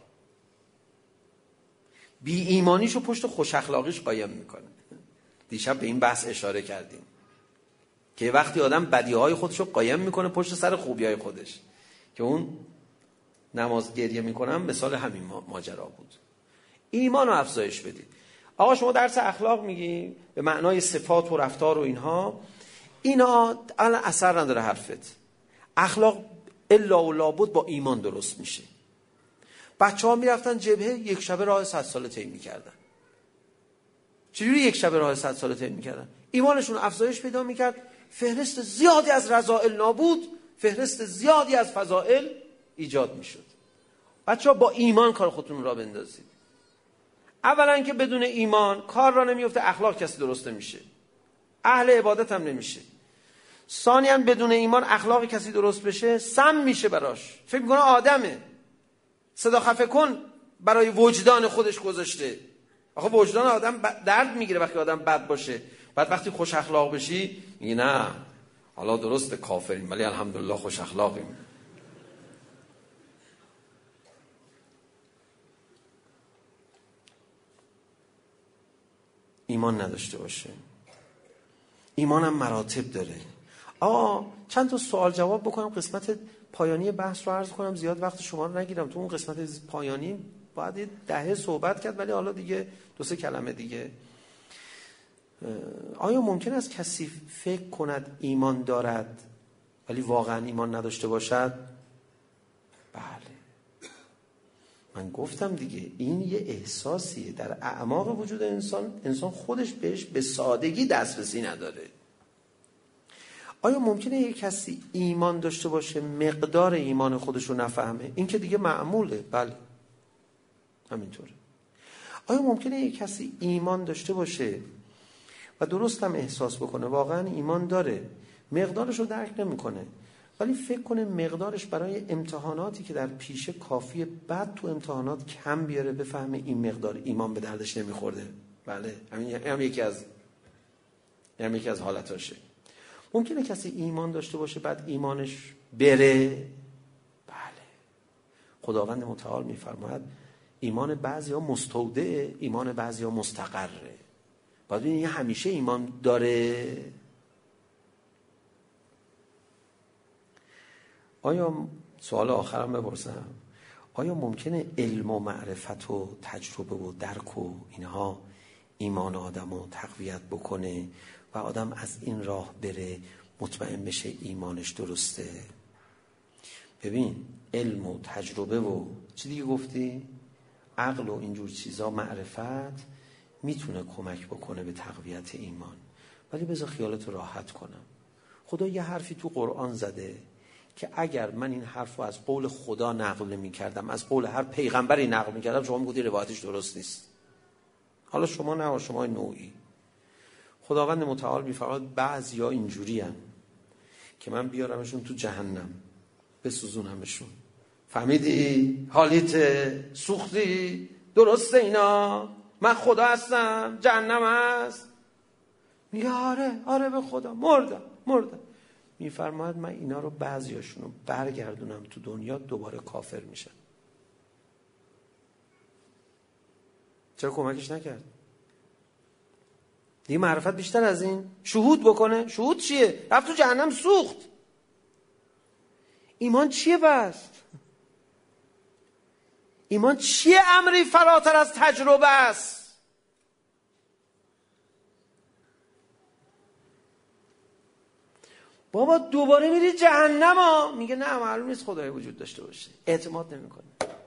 بی ایمانیشو پشت خوش اخلاقیش قایم میکنن. دیشب به این بحث اشاره کردیم که وقتی آدم بدیهای خودش رو قایم میکنه پشت سر خوبیهای خودش، که اون نماز گریه میکنم مثال همین ماجرا بود. ایمان رو افزایش بدید. آقا شما درس اخلاق میگی به معنای صفات و رفتار و اینها، اینا الان اثر نداره حرفت. اخلاق الا و لابد با ایمان درست میشه. بچه ها میرفتن جبهه، یک شبه راه صد ساله طی میکردن. چجوری یک شبه راه صد ساله طی میکردن؟ ایمانشون افزایش پیدا میکرد، فهرست زیادی از رذائل نابود، فهرست زیادی از فضائل ایجاد میشد. بچه ها با ایمان کار خودتون را بندازید. اولا که بدون ایمان کار را نمیفته، اخلاق کسی درست نمیشه، اهل عبادت هم نمیشه. ثانیاً بدون ایمان اخلاق کسی درست بشه سم میشه براش، فکر میکنه آدمه، صدا خفه کن برای وجدان خودش گذاشته. آخه وجدان آدم درد میگیره وقتی آدم بد باشه. بعد وقتی خوش اخلاق بشی میگی نه حالا درسته کافریم ولی الحمدلله خوش اخلاقیم. ایمان نداشته باشه. ایمان هم مراتب داره. آقا چند تا سوال جواب بکنم، قسمت پایانی بحث رو عرض کنم، زیاد وقت شما رو نگیرم. تو اون قسمت پایانی باید دهه صحبت کرد، ولی حالا دیگه دو سه کلمه دیگه. آیا ممکن است کسی فکر کند ایمان دارد ولی واقعا ایمان نداشته باشد؟ بله، من گفتم دیگه این یه احساسیه در اعماق وجود انسان، انسان خودش بهش به سادگی دسترسی نداره. آیا ممکنه یک کسی ایمان داشته باشه مقدار ایمان خودش رو نفهمه؟ این که دیگه معموله. بله همینطوره. آیا ممکنه یک کسی ایمان داشته باشه و درست هم احساس بکنه واقعا ایمان داره، مقدارش رو درک نمیکنه، ولی فکر کنه مقدارش برای امتحاناتی که در پیشه کافیه، بعد تو امتحانات کم بیاره بفهمه این مقدار ایمان به دردش نمیخورده؟ بله همین هم یکی از هم یکی از حالتاشه. ممکنه کسی ایمان داشته باشه بعد ایمانش بره؟ بله. خداوند متعال میفرماید ایمان بعضیا مستودعه، ایمان بعضیا مستقره. باید ببینید همیشه ایمان داره. آیا سوال آخرم بپرسم، آیا ممکنه علم و معرفت و تجربه و درک و اینها ایمان آدم رو تقویت بکنه و آدم از این راه بره مطمئن بشه ایمانش درسته؟ ببین علم و تجربه و چی دیگه گفتی؟ عقل و اینجور چیزا، معرفت میتونه کمک بکنه به تقویت ایمان. ولی بذار خیالت راحت کنم، خدا یه حرفی تو قرآن زده که اگر من این حرف رو از قول خدا نقل نمی کردم، از قول هر پیغمبری نقل می کردم، شما میگویی روایتش درست نیست. حالا شما نه، شما نوعی. خداوند متعال میفرماید بعضیا اینجوری هن که من بیارمشون تو جهنم بسوزونمشون. فهمیدی؟ حالیت سوختی؟ درسته اینا؟ من خدا هستم؟ جهنم هست؟ میگه آره آره به خدا، مردم مردم. میفرماید من اینا رو بعضیاشون رو برگردونم تو دنیا، دوباره کافر میشن. چرا کمکش نکرد؟ دیگه معرفت بیشتر از این شهود بکنه؟ شهود چیه؟ رفت تو جهنم سوخت. ایمان چیه بس؟ ایمان چیه؟ امری فراتر از تجربه است. بابا دوباره میری جهنم ها. میگه نه معلوم نیست خدای وجود داشته باشه، اعتماد نمیکنه.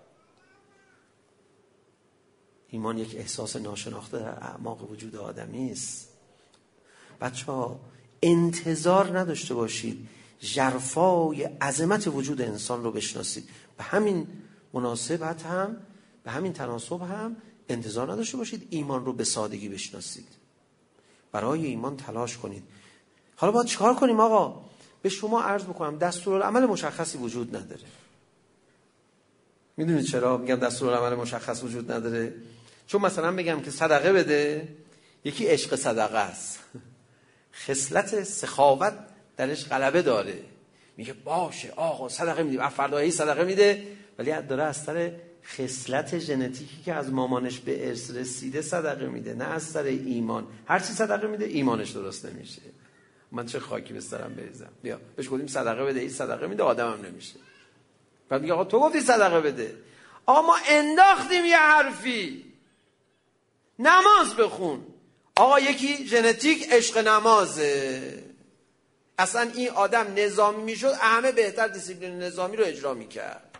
ایمان یک احساس ناشناخته در اعماق وجود آدمی است. بچه ها انتظار نداشته باشید ژرفای عظمت وجود انسان رو بشناسید. به همین مناسبت هم، به همین تناسب هم انتظار نداشته باشید ایمان رو به سادگی بشناسید. برای ایمان تلاش کنید. حالا باید چیکار کنیم آقا؟ به شما عرض بکنم دستورالعمل مشخصی وجود نداره. میدونید چرا میگم دستورالعمل مشخص وجود نداره؟ چون مثلا بگم که صدقه بده، یکی عشق صدقه است، خصلت سخاوت درش غلبه داره، میگه باشه آقا صدقه میده، فردایی صدقه میده، ولی داره از سر خصلت ژنتیکی که از مامانش به ارث رسیده صدقه میده، نه از سر ایمان. هر چی صدقه میده ایمانش درست نمیشه. من چه خاکی به سرم بریزم؟ بیا بهش گفتیم صدقه بده، این صدقه میده، آدمم نمیشه. بعد میگه آقا تو گفتی صدقه بده. آقا ما انداختیم یه حرفی، نماز بخون. آقا یکی ژنتیک عشق نمازه، اصلا این آدم نظامی میشد همه بهتر دیسیپلین نظامی رو اجرا میکرد.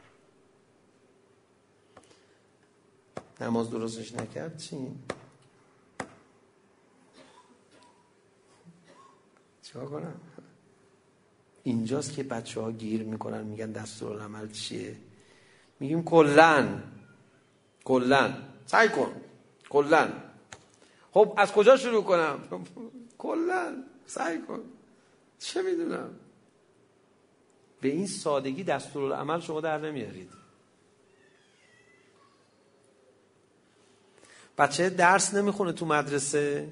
نماز درستش نکرد چی؟ چیکار کنم؟ اینجاست که بچه ها گیر میکنن، میگن دستورالعمل چیه؟ میگیم کلن کلن سعی کن کلن. خب از کجا شروع کنم؟ کلن سعی کن. چه میدونم؟ به این سادگی دستورالعمل شما در نمیارید. بچه درس نمیخونه تو مدرسه،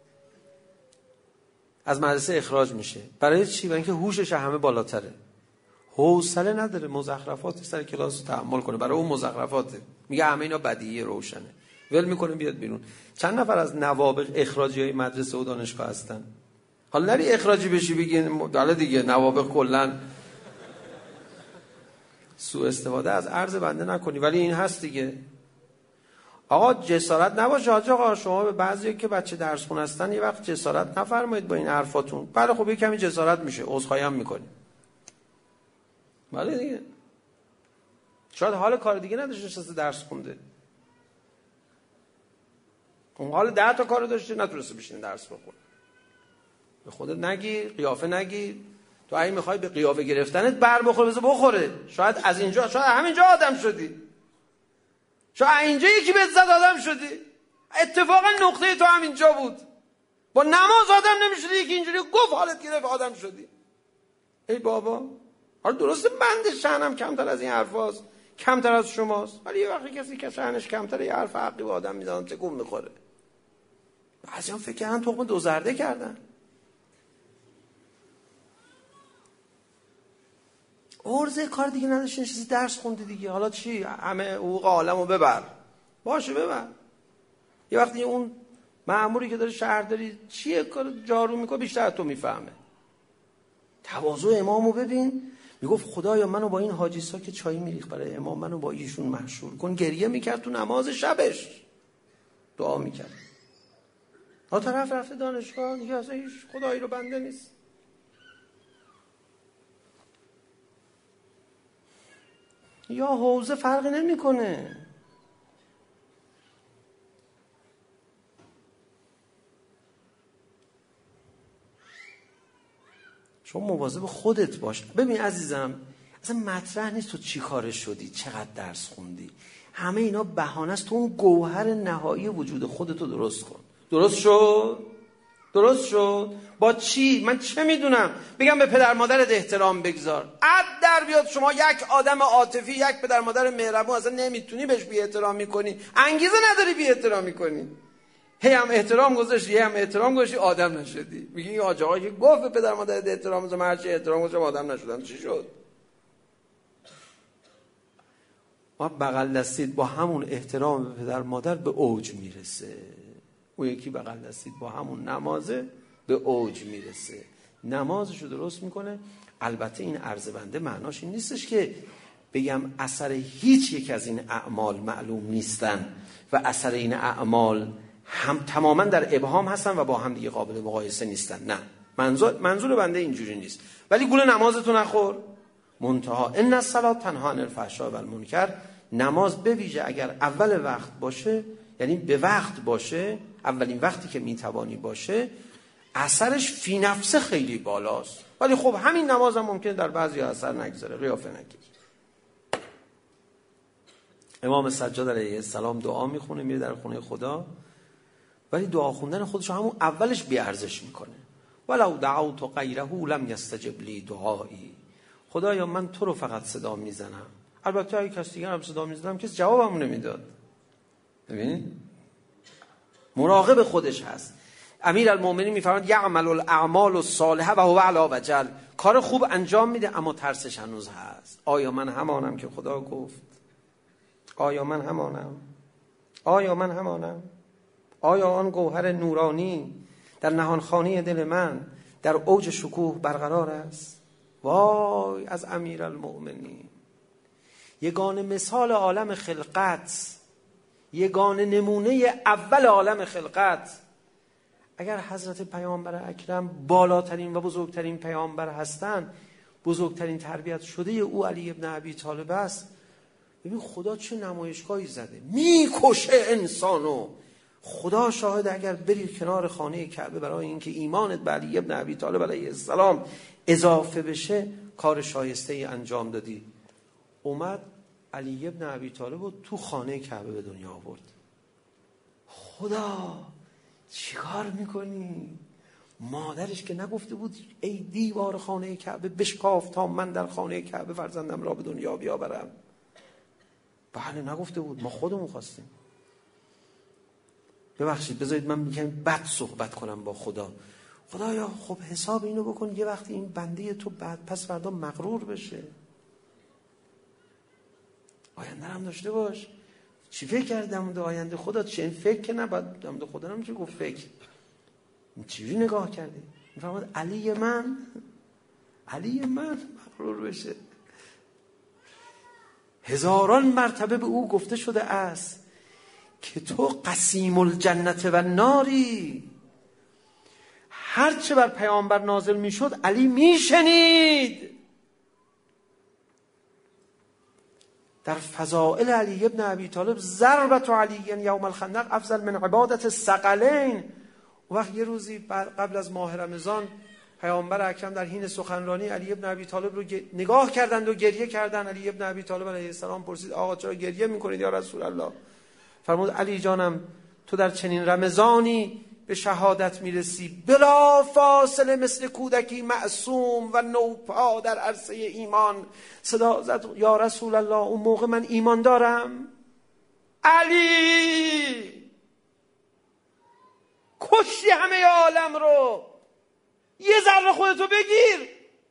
از مدرسه اخراج میشه. برای چی؟ برای اینکه هوشش همه بالاتره، حوصله نداره مزخرفات سر کلاس رو تحمل کنه. برای اون مزخرفاته، میگه همه اینا بدیهی روشنه، ول میکنه بیاد بیرون. چند نفر از نوابغ اخراجی های مدرسه و دانشگاه هستن؟ حالا نری اخراجی بشی بگین حالا دیگه نوابغ کلا سوء استفاده از عرض بنده نکنی، ولی این هست دیگه. آقا جسارت نباشه حاج آقا، شما به بعضی که بچه درس خون هستن یه وقت جسارت نفرمایید با این حرفاتون. بله خب یه کمی جسارت میشه، عذرخواهی هم میکنیم. بله دیگه، شاید حال کار دیگه نداشته، نشسته درس خونده، اون حال ده تا کارو داشته نتونسته بشینه درس بخونه. به خودت نگیر، قیافه نگیر. تو اگه میخوای به قیافه گرفتنت بر بخوره بذار بخوره. شاید از اینجا، شاید همینجا آدم شدی، شاید اینجا یکی بهت زد آدم شدی. اتفاقا نقطه تو همینجا بود. با نماز آدم نمیشدی، یکی اینجوری گفت حالت گرفت آدم شدی. ای بابا، حالا درسته بند شأنم کمتر از این حرفاست، کمتر از شماست، ولی یه وقتی کسی که شأنش کمتره یه حرف حقی به آدم میزنن تکون میخوره. بعضی‌ها فکر کردن تخم دو زرده کردن. عرضه کار دیگه نداشتی، چیزی درس خوندی دیگه، حالا چی؟ همه حقوق عالمو ببر. باشه ببر. یه وقتی اون مأموری که داره شهرداری چیه کار جارو میکنه بیشتر تو میفهمه. تواضع امامو ببین، میگفت خدایا منو با این حاجیسا که چای میریخت برای امام، منو با ایشون محشور کن. گریه میکرد تو نماز شبش، دعا میکرد. ها طرف رفته دانشگاه دیگه اصلا هیچ خدایی رو بنده نیست. یا حوزه فرقی نمیکنه. شما مواظب خودت باش. ببین عزیزم، اصلا مطرح نیست تو چی کاره شدی، چقدر درس خوندی، همه اینا بهانه است. تو اون گوهر نهایی وجود خودتو درست کن. درست شد؟ درست شد؟ با چی؟ من چه میدونم؟ بگم به پدر مادرت احترام بگذار. عد در بیاد شما یک آدم عاطفی، یک پدر مادر مهربون اصلا نمیتونی بهش بی احترامی کنی، انگیزه نداری بی احترامی کنی. هی هم احترام گذاشتی، هی هم احترام گذاشتی، آدم نشدی. میگی این آج آقایی که گفت به پدر مادرت احترام بذار، من هرچی احترام گذاشتم آدم نشدم، چی شد؟ ما بغل دستید با همون احترام به پدر مادر به اوج میرسه. اون یکی بغل دستید با همون نمازه به اوج میرسه، نمازشو درست میکنه. البته این عرض بنده معناش این نیستش که بگم اثر هیچ یک از این اعمال معلوم نیستن و اثر این اعمال هم تماما در ابهام هستن و با هم دیگه قابل مقایسه نیستن. نه، منظور منظور بنده اینجوری نیست. ولی گول نمازتو نخور. منتها ان الصلاه تنها عن الفحشاء و المنکر، نماز به ویژه اگر اول وقت باشه، یعنی به وقت باشه، اولین وقتی که میتوانی باشه، اثرش فی نفسه خیلی بالاست. ولی خب همین نماز هم ممکنه در بعضی اثر نگذاره، قیافه نگیر. امام سجاد علیه السلام دعا میخونه، میره در خونه خدا، ولی دعا خوندن خودش همون اولش بی ارزش میکنه. ولو دعوت غیره لم یستجب لی دعایی. خدایا من تو رو فقط صدا میزنم، البته اگه کسی دیگر هم صدا میزنم کسی جوابم نمیداد. ببینید مراقب خودش هست. امیرالمومنین میفرماید یعمل الاعمال الصالحه و هو علی وجل، کار خوب انجام میده اما ترسش هنوز هست. آیا من همانم که خدا گفت؟ آیا من همانم؟ آیا من همانم؟ آیا آن گوهر نورانی در نهانخانه دل من در اوج شکوه برقرار است؟ وای از امیرالمومنین، یگانه مثال عالم خلقت، یگانه نمونه اول عالم خلقت. اگر حضرت پیامبر اکرم بالاترین و بزرگترین پیامبر هستند، بزرگترین تربیت شده او علی ابن ابی طالب است. ببین خدا چه نمایشگاهی زده، میکشه انسانو. خدا شاهد، اگر بری کنار خانه کعبه برای اینکه ایمانت به علی ابن ابی طالب علیه السلام اضافه بشه، کار شایسته ای انجام دادی. اومد علی ابن ابی طالب رو تو خانه کعبه به دنیا آورد. خدا چیکار میکنی؟ مادرش که نگفته بود ای دیوار خانه کعبه بشکاف تا من در خانه کعبه فرزندم را به دنیا بیاورم؟ بله نگفته بود، ما خودمون خواستیم. ببخشید بذارید من میگم بد صحبت کنم با خدا. خدایا خب حساب اینو بکن، یه وقتی این بنده تو بعد پس فردا مغرور بشه. آینده هم داشته باش. چی فکر کردم در آینده خدا؟ چه فکر که نباید در خدا نمیشه گفت فکر. چجوری نگاه کردی؟ میفرماد علی من علی من مغرور بشه. هزاران مرتبه به او گفته شده است که تو قسیم الجنت و ناری. هرچه بر پیامبر نازل میشد علی میشنید. در فضائل علی ابن ابی طالب ضربت علی یوم الخندق افضل من عبادت الثقلین. وقت یه روزی قبل از ماه رمضان پیامبر اکرم در حین سخنرانی علی ابن ابی طالب رو نگاه کردند و گریه کردند. علی ابن ابی طالب علیه السلام پرسید آقا چرا گریه میکنید یا رسول الله؟ فرمود علی جانم تو در چنین رمضانی به شهادت میرسی بلا فاصله مثل کودکی معصوم و نوپا در عرصه ایمان صدا زد یا رسول الله اون موقع من ایمان دارم؟ علی کشتی همه عالم رو، یه ذره خودتو بگیر.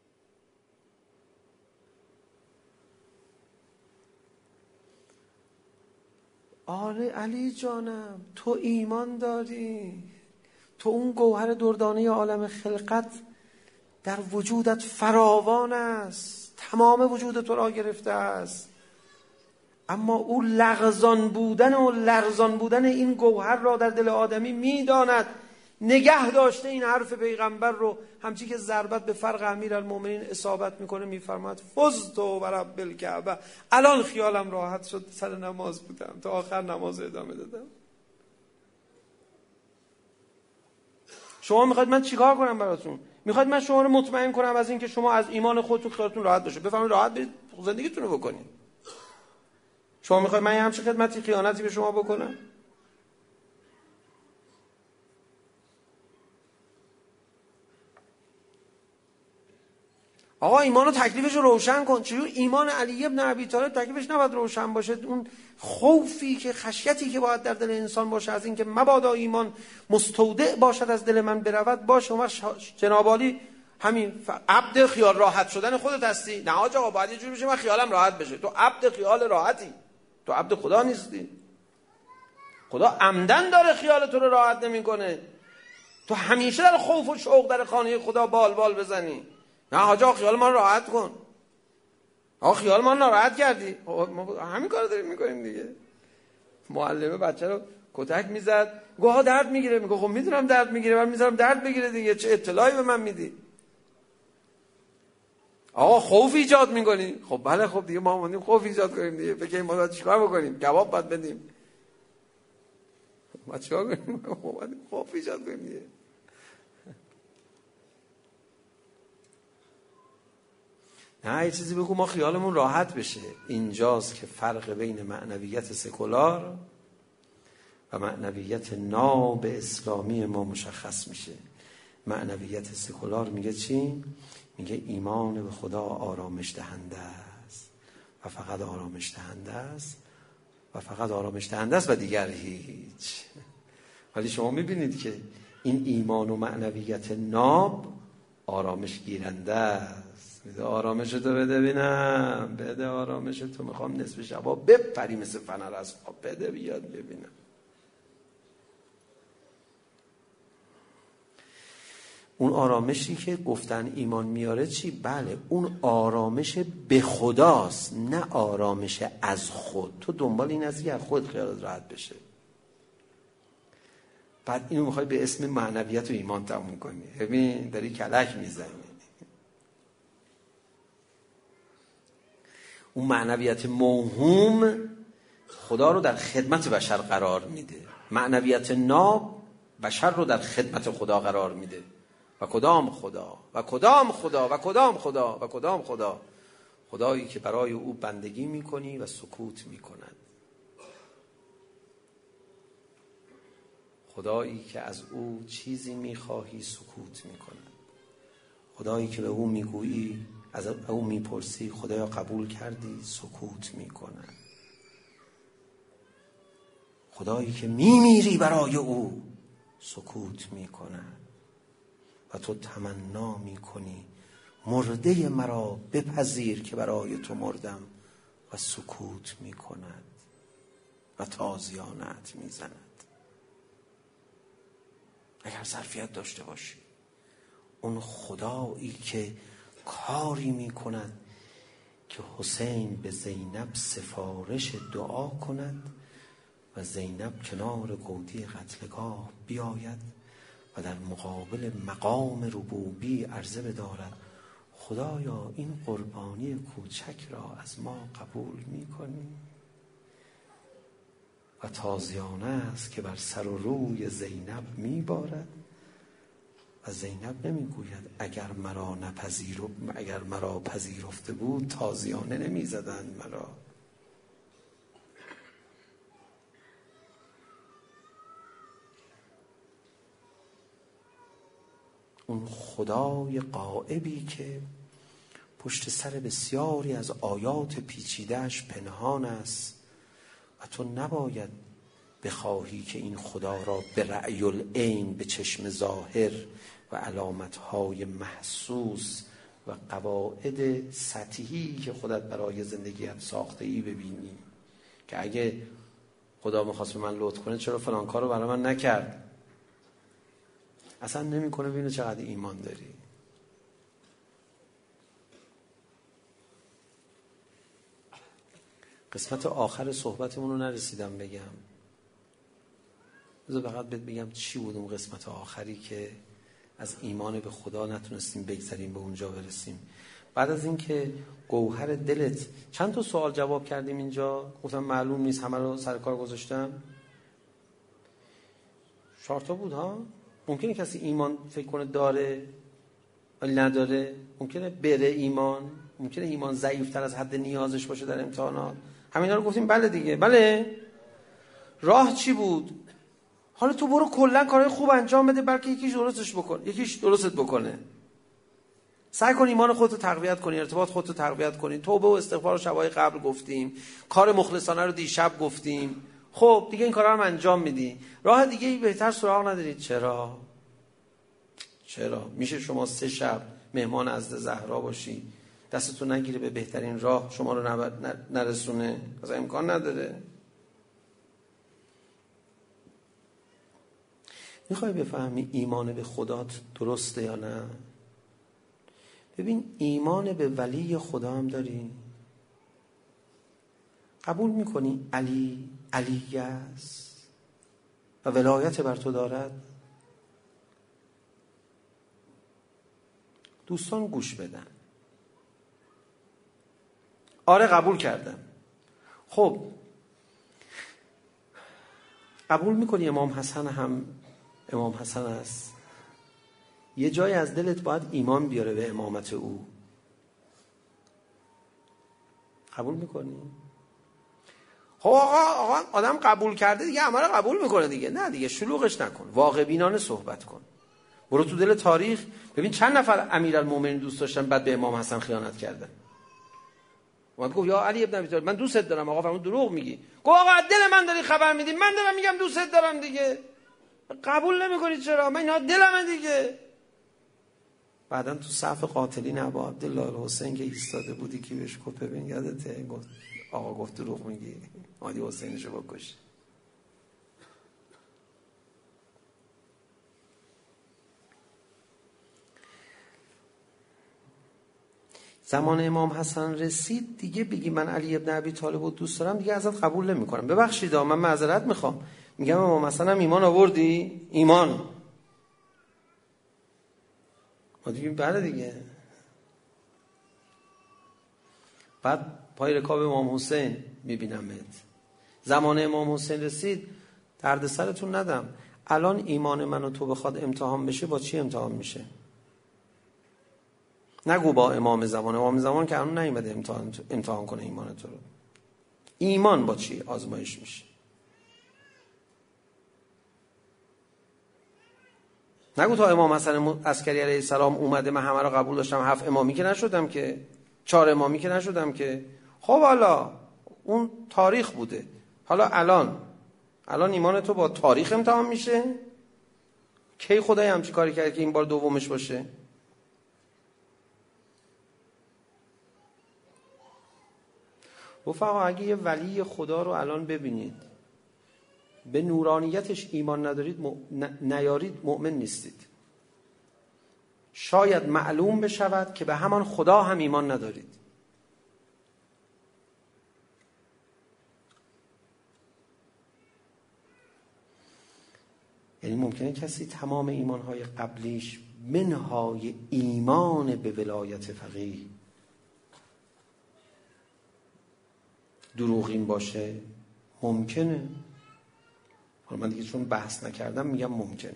آره علی جانم تو ایمان داری، تو اون گوهر دردانه عالم خلقت در وجودت فراوان است، تمام وجود تو را گرفته است. اما او لغزان بودن و لرزان بودن این گوهر را در دل آدمی میداند، نگه داشته این حرف پیغمبر رو، همچی که ضربت به فرق امیرالمومنین اصابت میکنه، میفرماید فزت و رب الکعبه، الان خیالم راحت شد، سر نماز بودم تا آخر نماز ادامه دادم. شما میخواید من چیکار کنم براتون؟ میخواید من شما رو مطمئن کنم از این که شما از ایمان خودتون خیالتون راحت باشه، بفهمید راحت برید زندگیتون رو بکنید. شما میخواید من همچین خدمتی خیانتی به شما بکنم؟ آقا ایمان و تکلیفش رو روشن کن. چون ایمان علی ابن ابی طالب تکلیفش نباید روشن باشه؟ اون خوفی که خشیتی که باید در دل انسان باشه از این که مبادا ایمان مستودع باشد از دل من برود باشه. اون جناب عالی همین عبد خیال راحت شدن خودت هستی؟ نه آقا باید یه جوری بشه من خیالم راحت بشه. تو عبد خیال راحتی، تو عبد خدا نیستی. خدا عمدن داره خیال تو رو راحت نمیکنه. تو همیشه در خوف و شوق در خانه خدا بال بال بزنی. نه حاجا خیال من راحت کن. آقا خیال من ناراحت کردی. ما همین کارو داریم میکنیم دیگه. معلمه بچه رو کتک میزد، گوها درد میگیره، میگه خب میدونم درد میگیره، من میذارم درد بگیره دیگه، چه اطلاعی به من میدی؟ آقا خوف ایجاد میکنی. خب بله خب دیگه ما اومدیم خوف ایجاد کنیم دیگه. فکر ما باید چیکار بکنیم؟ جواب باید بدیم. ما چیکار کنیم؟ اومدیم خوف ایجاد کنیم دیگه. نه یه چیزی بگو ما خیالمون راحت بشه. اینجاست که فرق بین معنویت سکولار و معنویت ناب اسلامی ما مشخص میشه. معنویت سکولار میگه چی؟ میگه ایمان به خدا آرامش دهنده است و فقط آرامش دهنده است و فقط آرامش دهنده است و دیگر هیچ. ولی شما میبینید که این ایمان و معنویت ناب آرامش گیرنده است. بده آرامش تو بده ببینم، بده آرامش تو، میخوام نصف شبا بپری مثل فنر از خواب، بده بیاد ببینم. اون آرامشی که گفتن ایمان میاره چی؟ بله اون آرامش به خداست، نه آرامش از خود. تو دنبال این از که از خود خیالت راحت بشه، بعد اینو میخوای به اسم معنویت و ایمان تموم کنی. ببین داری کلک میزنی. اون معنویت موهوم خدا رو در خدمت بشر قرار میده، معنویت ناب بشر رو در خدمت خدا قرار میده. و کدام خدا و کدام خدا و کدام خدا و کدام خدا؟ خدایی که برای او بندگی میکنی و سکوت میکند، خدایی که از او چیزی میخواهی سکوت میکند، خدایی که به او میگویی، از او میپرسی خدایا قبول کردی، سکوت میکند، خدایی که میمیری برای او، سکوت میکند. و تو تمنا میکنی مرده مرا بپذیر که برای تو مردم، و سکوت میکند و تازیانت میزند. اگر ظرفیت داشته باشی اون خدایی که کاری میکند که حسین به زینب سفارش دعا کند و زینب کنار گودی قتلگاه بیاید و در مقابل مقام ربوبی عرضه بدارد خدایا این قربانی کوچک را از ما قبول میکنی؟ و تازیانه است که بر سر و روی زینب میبارد و زینب نمیگوید اگر مرا نپذیر اگر مرا پذیرفته بود تازیانه نمیزدند مرا. اون خدای غائبی که پشت سر بسیاری از آیات پیچیده‌اش پنهان است و تو نباید بخواهی که این خدا را به رأی العین، به چشم ظاهر و علامتهای محسوس و قواعد سطحی که خودت برای زندگیت ساخته ای ببینی که اگه خدا میخواست به من لطف کنه چرا فلان کارو برای من نکرد؟ اصلا نمی کنه. ببینه چقدر ایمان داری. قسمت آخر صحبتمون رو نرسیدم بگم. بذار فقط بهت بگم چی بود اون قسمت آخری که از ایمان به خدا نتونستیم بگذریم به اونجا برسیم. بعد از اینکه گوهر دلت، چند تا سوال جواب کردیم اینجا، گفتم معلوم نیست، همه رو سر کار گذاشتم. چهار تا بود ها. ممکنه کسی ایمان فکر کنه داره ولی نداره، ممکنه بره ایمان، ممکنه ایمان ضعیف‌تر از حد نیازش باشه در امتحانات. همینا رو گفتیم بله دیگه. بله. راه چی بود؟ حالا تو برو کلا کارهای خوب انجام بده بلکه یکیش درستش بکن، یکیش درستت بکنه. سعی کن ایمان خودت رو تقویت کنی، ارتباط خودت رو تقویت کنی. توبه و استغفار رو شبای قبل گفتیم، کار مخلصانه رو دیشب گفتیم. خب دیگه این کارا رو انجام میدی، راه دیگه ای بهتر سراغ ندارید. چرا؟ چرا؟ میشه شما سه شب مهمان حضرت زهرا باشی، دستتون نگیره به بهترین راه شما رو نرسونه؟ اصلا امکان نداره. میخوای بفهمی ایمان به خدات درسته یا نه؟ ببین، ایمان به ولی خدا هم داری؟ قبول میکنی علی علی است و ولایت بر تو دارد؟ دوستان گوش بدن. آره قبول کردم. خب قبول میکنی امام حسن هم امام حسن است؟ یه جای از دلت باید ایمان بیاره به امامت او. قبول میکنی؟ خب آقا, آقا آدم قبول کرده دیگه همه رو قبول میکنه دیگه. نه دیگه، شلوغش نکن، واقع بینانه صحبت کن. برو تو دل تاریخ ببین چند نفر امیرالمومنین دوست داشتن بعد به امام حسن خیانت کردن. اومد گفت یا علی ابن ابی طالب من دوستت دارم. آقا فرمود دروغ میگی. گفت آقا از دل من داری خبر میدی، من دارم میگم دوستت دارم دیگه. قبول نمیکنید چرا؟ من اینا دلمه دیگه. بعدن تو صف قاتلین ابا عبدالله الحسین که ایستاده بودی که بهش گفت ببین یادته؟ گفت آقا گفت دروغ میگی، اومدی حسینشو بکشی. زمان امام حسن رسید دیگه بگی من علی ابن ابی طالب رو دوست دارم دیگه ازت قبول نمیکنم. ببخشید من معذرت میخوام. میگم امام حسن هم ایمان آوردی؟ ایمان. ما دیگه بله دیگه. بعد پای رکاب امام حسین میبینمت. زمان امام حسین رسید، درد سرتون ندم. الان ایمان من و تو بخواد امتحان بشه با چی امتحان میشه؟ نگو با امام زمان. امام زمان که الان نیومده امتحان امتحان کنه ایمان تو رو. ایمان با چی آزمایش میشه؟ نگو تا امام حسن عسکری علیه السلام اومده من همه رو قبول داشتم، هفت امامی که نشدم که، چهار امامی که نشدم که. خب حالا اون تاریخ بوده. حالا الان الان ایمان تو با تاریخ امتحان میشه؟ کی خدای همچی کاری کرد که این بار دومش باشه؟ رفقا اگه یه ولی خدا رو الان ببینید به نورانیتش ایمان ندارید م... نیارید مؤمن نیستید. شاید معلوم بشود که به همان خدا هم ایمان ندارید. یعنی ممکنه کسی تمام ایمانهای قبلیش منهای ایمان به ولایت فقیه دروغین باشه. ممکنه. حالا من دیگه چون بحث نکردم میگم ممکنه.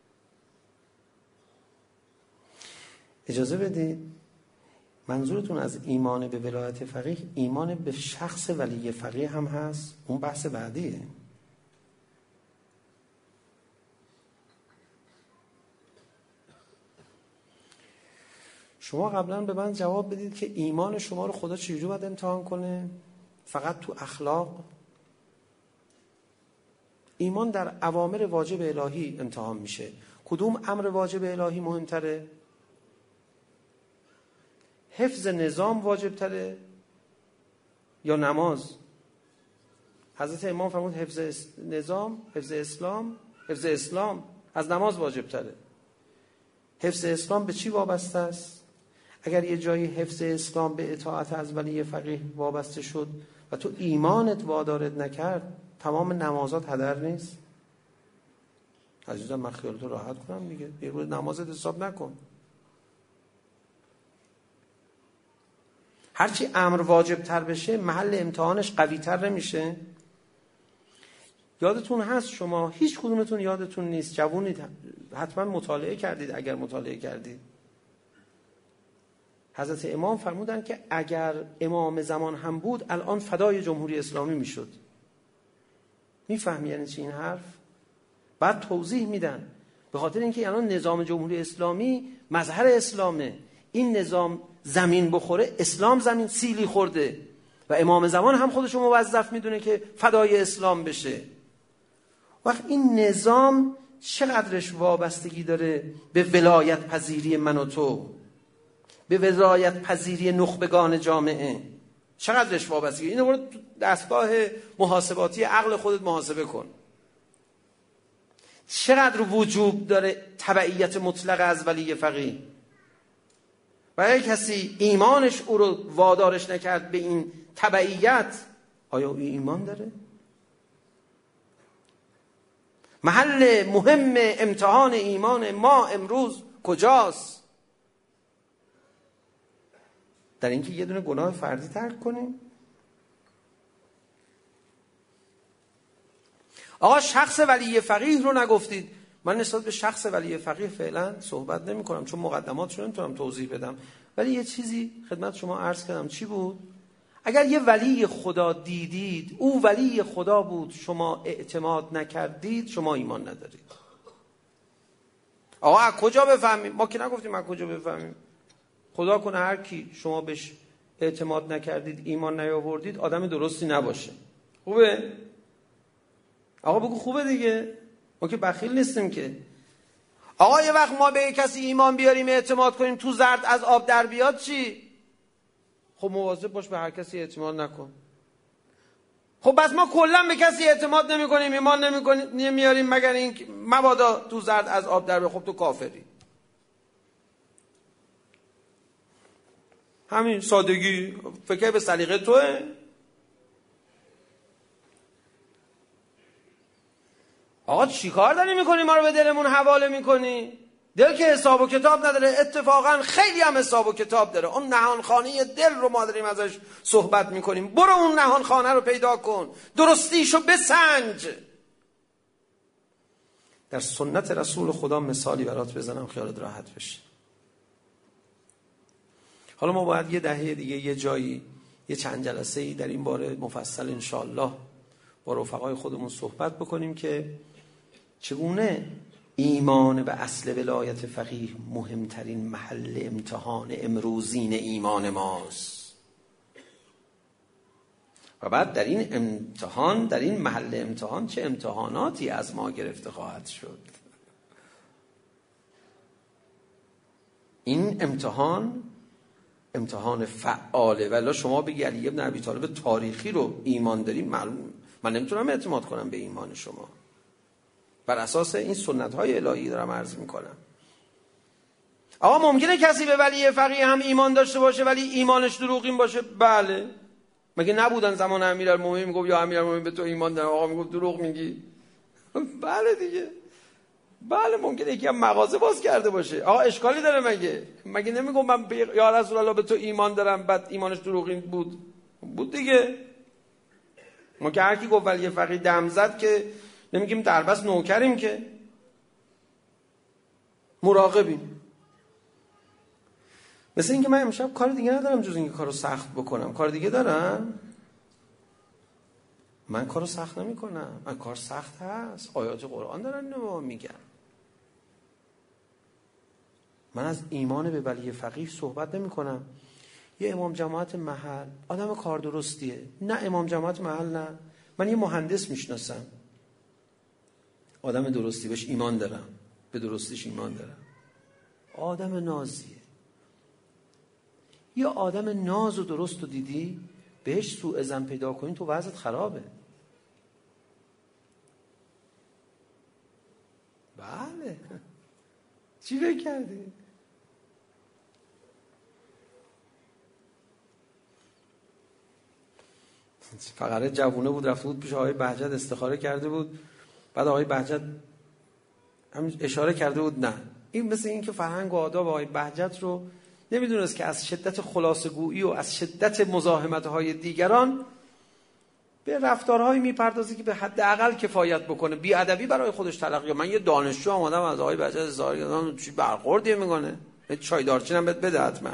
اجازه بدید منظورتون از ایمان به ولایت فقیه ایمان به شخص ولی فقیه هم هست؟ اون بحث بعدیه. شما قبلا به من جواب بدید که ایمان شما رو خدا چجوری باید امتحان کنه؟ فقط تو اخلاق؟ ایمان در اوامر واجب الهی امتحان میشه. کدوم امر واجب الهی مهمتره؟ حفظ نظام واجب تره یا نماز؟ حضرت امام فرمود حفظ نظام، حفظ اسلام، حفظ اسلام از نماز واجب تره. حفظ اسلام به چی وابسته است؟ اگر یه جایی حفظ اسلام به اطاعت از ولی فقیه وابسته شد، و تو ایمانت وادارت نکرد، تمام نمازات هدر نیست؟ عزیزم من خیالتو راحت کنم دیگه، یه روز نمازت حساب نکن. هرچی امر واجب تر بشه محل امتحانش قوی تر نمیشه؟ یادتون هست شما، هیچ کدومتون یادتون نیست، جوونید حتما مطالعه کردید، اگر مطالعه کردید، حضرت امام فرمودن که اگر امام زمان هم بود الان فدای جمهوری اسلامی میشد. میفهمی یعنی چی این حرف؟ بعد توضیح میدن به خاطر اینکه الان نظام جمهوری اسلامی مظهر اسلامه، این نظام زمین بخوره اسلام زمین سیلی خورده و امام زمان هم خودشو موظف میدونه که فدای اسلام بشه. وقت این نظام چقدرش وابستگی داره به ولایت پذیری من و تو، به ولایت پذیری نخبگان جامعه، چقدرش وابستگی؟ اینو برو دستگاه محاسباتی عقل خودت محاسبه کن. چقدر وجوب داره تبعیت مطلق از ولی فقیه؟ و اگه کسی ایمانش او رو وادارش نکرد به این تبعیت، آیا او ایمان داره؟ محل مهم امتحان ایمان ما امروز کجاست؟ در اینکه یه دونه گناه فردی ترک کنیم؟ آقا شخص ولی فقیه رو نگفتید. من نسبت به شخص ولی فقیه فعلا صحبت نمی کنم چون مقدماتش رو نمیتونم توضیح بدم، ولی یه چیزی خدمت شما عرض کردم. چی بود؟ اگر یه ولی خدا دیدید او ولی خدا بود، شما اعتماد نکردید، شما ایمان ندارید. آقا از کجا بفهمیم؟ ما که نگفتیم از کجا بفهمیم. خدا کنه هر کی شما بهش اعتماد نکردید، ایمان نیاوردید، آدم درستی نباشه. خوبه؟ آقا بگو خوبه دیگه، ما که بخیل نیستیم که. آقا یه وقت ما به کسی ایمان بیاریم اعتماد کنیم تو زرد از آب در بیاد چی؟ خب مواظب باش به هر کسی اعتماد نکن. خب بس ما کلا به کسی اعتماد نمی کنیم، ایمان نمی کنیم، نمیاریم مگر این مبادا تو زرد از آب در بیاد. خب تو کافری. همین سادگی. فکر به سلیقه توه. آقا چی کار داری میکنی ما رو به دلمون حواله میکنی؟ دل که حساب و کتاب نداره، اتفاقا خیلی هم حساب و کتاب داره. اون نهانخانه دل رو ما داریم ازش صحبت میکنیم. برو اون نهانخانه رو پیدا کن، درستیشو بسنج. در سنت رسول خدا مثالی برات بزنم خیالت راحت بشه. حالا ما باید یه دهه دیگه یه جایی یه چند جلسه‌ای در این باره مفصل انشاءالله با رفقای خودمون صحبت بکنیم که چگونه ایمان به اصل ولایت فقیه مهمترین محل امتحان امروزین ایمان ماست. و بعد در این امتحان، در این محل امتحان چه امتحاناتی از ما گرفته خواهد شد. این امتحان امتحان فعاله. ولی شما بگی علی ابن ابی طالب تاریخی رو ایمان داریم، معلوم من نمیتونم اعتماد کنم به ایمان شما. بر اساس این سنت های الهی دارم عرض میکنم. آقا ممکنه کسی به ولی فقیه هم ایمان داشته باشه ولی ایمانش دروغین باشه؟ بله. مگه نبودن زمان امیرالمومنین میگفت یا امیرالمومنین به تو ایمان دارم، آقا میگفت دروغ میگی؟ بله دیگه. بله ممکنه یکی هم مغازه باز کرده باشه. آقا اشکالی داره مگه؟ مگه نمیگم من یا رسول الله به تو ایمان دارم بعد ایمانش دروغین بود؟ بود دیگه. ما که هر کی گفت ولی فقیه دم زد که نمیگیم در بس نوکریم، که مراقبیم. مثل اینکه من امشب کار دیگه ندارم جز اینکه کارو سخت بکنم. کار دیگه دارم؟ من کارو سخت نمی کنم. من کار سخت هست. آیات قرآن دارن اینو به ما میگن. من از ایمان به ولی فقیه صحبت نمی کنم. یه امام جماعت محل آدم کار درستیه. نه امام جماعت محل نه. من یه مهندس میشناسم آدم درستی، بهش ایمان دارم، به درستیش ایمان دارم. آدم نازیه. یه آدم ناز و درست رو دیدی بهش سوء ظن پیدا کنی تو وضعت خرابه. بله. چی فکر کردی؟ فقره جوونه بود، رفته بود پیش آقای بهجت استخاره کرده بود. بعد آقای بهجت هم اشاره کرده بود نه، این مثل این که فرهنگ و آداب آقای بهجت رو نمیدونست که از شدت خلاصه گویی و از شدت مزاحمت‌های دیگران به رفتارهایی میپردازه که به حداقل کفایت بکنه، بی‌ادبی برای خودش تلقی. من یه دانشجو اومدم از آقای بهجت اظهار کردم، چی برخوردی میکنه؟ چای دارچینم بهت بده حتما.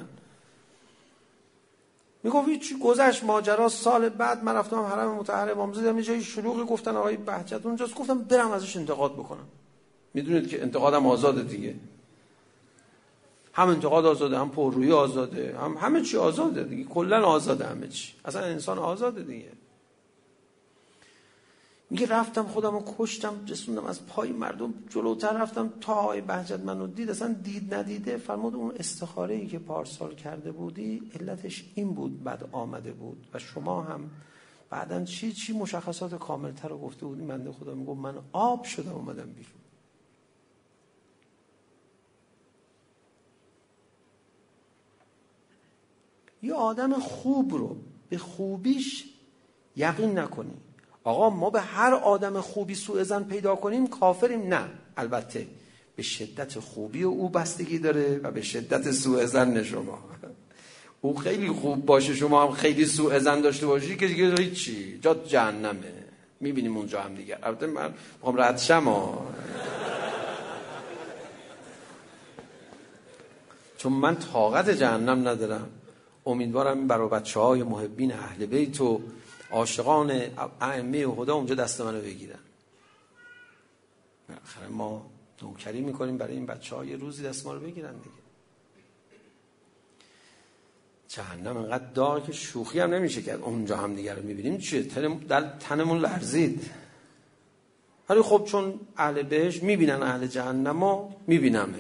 میگفت چی گذشت ماجرا. سال بعد من رفتم حرم مطهر امام زاده، یه جای شلوغی گفتن آقای بهجت اونجاست، گفتم برم ازش انتقاد بکنم. میدونید که انتقادم آزاده دیگه، هم انتقاد آزاده، هم پررویی آزاده، هم همه چی آزاده دیگه، کلا آزاده همه چی، اصلا انسان آزاده دیگه. میگه رفتم خودمو کشتم، رسوندم از پای مردم جلوتر، رفتم تا آقای بهجت منو دید، اصلا دید ندیده فرمود اون استخاره‌ای که پارسال کرده بودی علتش این بود، بد آمده بود و شما هم بعدن چی چی مشخصات کاملتر رو گفته بودی. بنده خدا میگم من آب شدم اومدم بیرون. یه آدم خوب رو به خوبیش یقین نکنی. آقا ما به هر آدم خوبی سوء ظن پیدا کنیم کافریم؟ نه، البته به شدت خوبی او بستگی داره و به شدت سوء ظن شما. او خیلی خوب باشه شما هم خیلی سوء ظن داشته باشی که دیگه هیچی، جا جهنمه. میبینیم اونجا هم دیگه. البته من میخوام رد شم، چون من طاقت جهنم ندارم. امیدوارم برای بچه‌های محبین اهل بیت و عاشقان ائمه هدا اونجا دست منو بگیرن. آخر ما نوکری میکنیم برای این بچه‌ها، یه روزی دست ما رو بگیرن دیگه. جهنم انقدر داغه که شوخی هم نمیشه کرد. اونجا هم دیگه رو میبینیم چیه، تنمون لرزید. ولی خب چون اهل بهشت میبینن اهل جهنم و میبینمت.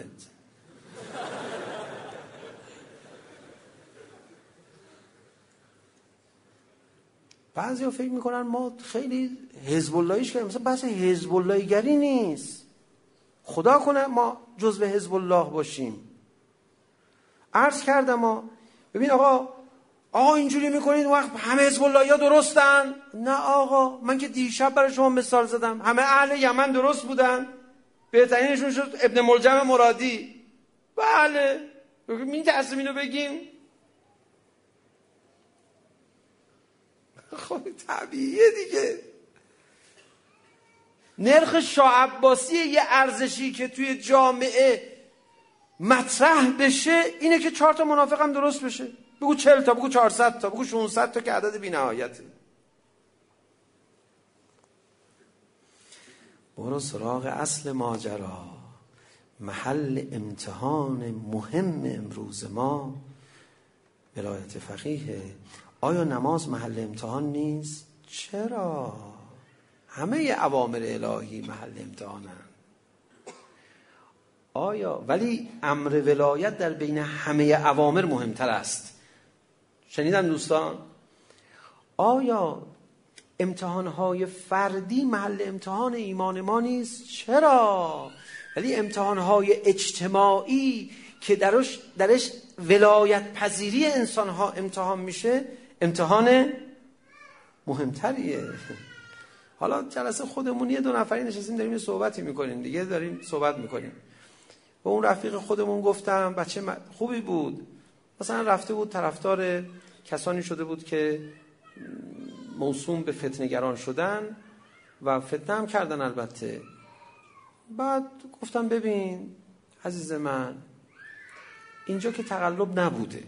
بعضیا فکر میکنن ما خیلی حزب اللهیش کردیم، مثلا بحث حزب اللهی گری نیست. خدا کنه ما جزو حزب الله باشیم. عرض کردم ما ببین آقا آقا اینجوری میکنید وقت همه حزب اللهیا درستن؟ نه آقا، من که دیشب برای شما مثال زدم همه اهل یمن درست بودن، بهترینشون شد ابن ملجم مرادی. بله می ترسیم اینو بگیم؟ خب طبیعیه دیگه. نرخ شاه عباسی یه ارزشی که توی جامعه مطرح بشه اینه که چهار تا منافق هم درست بشه. بگو چهل تا، بگو چهارصد تا، بگو ششصد تا که عدد بی نهایته. برو سراغ اصل ماجرا. محل امتحان مهم امروز ما ولایت فقیه. آیا نماز محل امتحان نیست؟ چرا؟ همه اوامر الهی محل امتحانن. آیا ولی امر ولایت در بین همه اوامر مهمتر است. شنیدن دوستان؟ آیا امتحانهای فردی محل امتحان ایمان ما نیست؟ چرا؟ ولی امتحانهای اجتماعی که درش, درش ولایت پذیری انسانها امتحان میشه امتحان مهمتریه. حالا جلسه خودمون یه دو نفری نشستیم داریم یه صحبتی میکنیم دیگه، داریم صحبت میکنیم. با اون رفیق خودمون گفتم بچه خوبی بود، مثلا رفته بود طرفدار کسانی شده بود که موسوم به فتنه‌گران شدن و فتنه هم کردن البته. بعد گفتم ببین عزیز من اینجا که تقلب نبوده،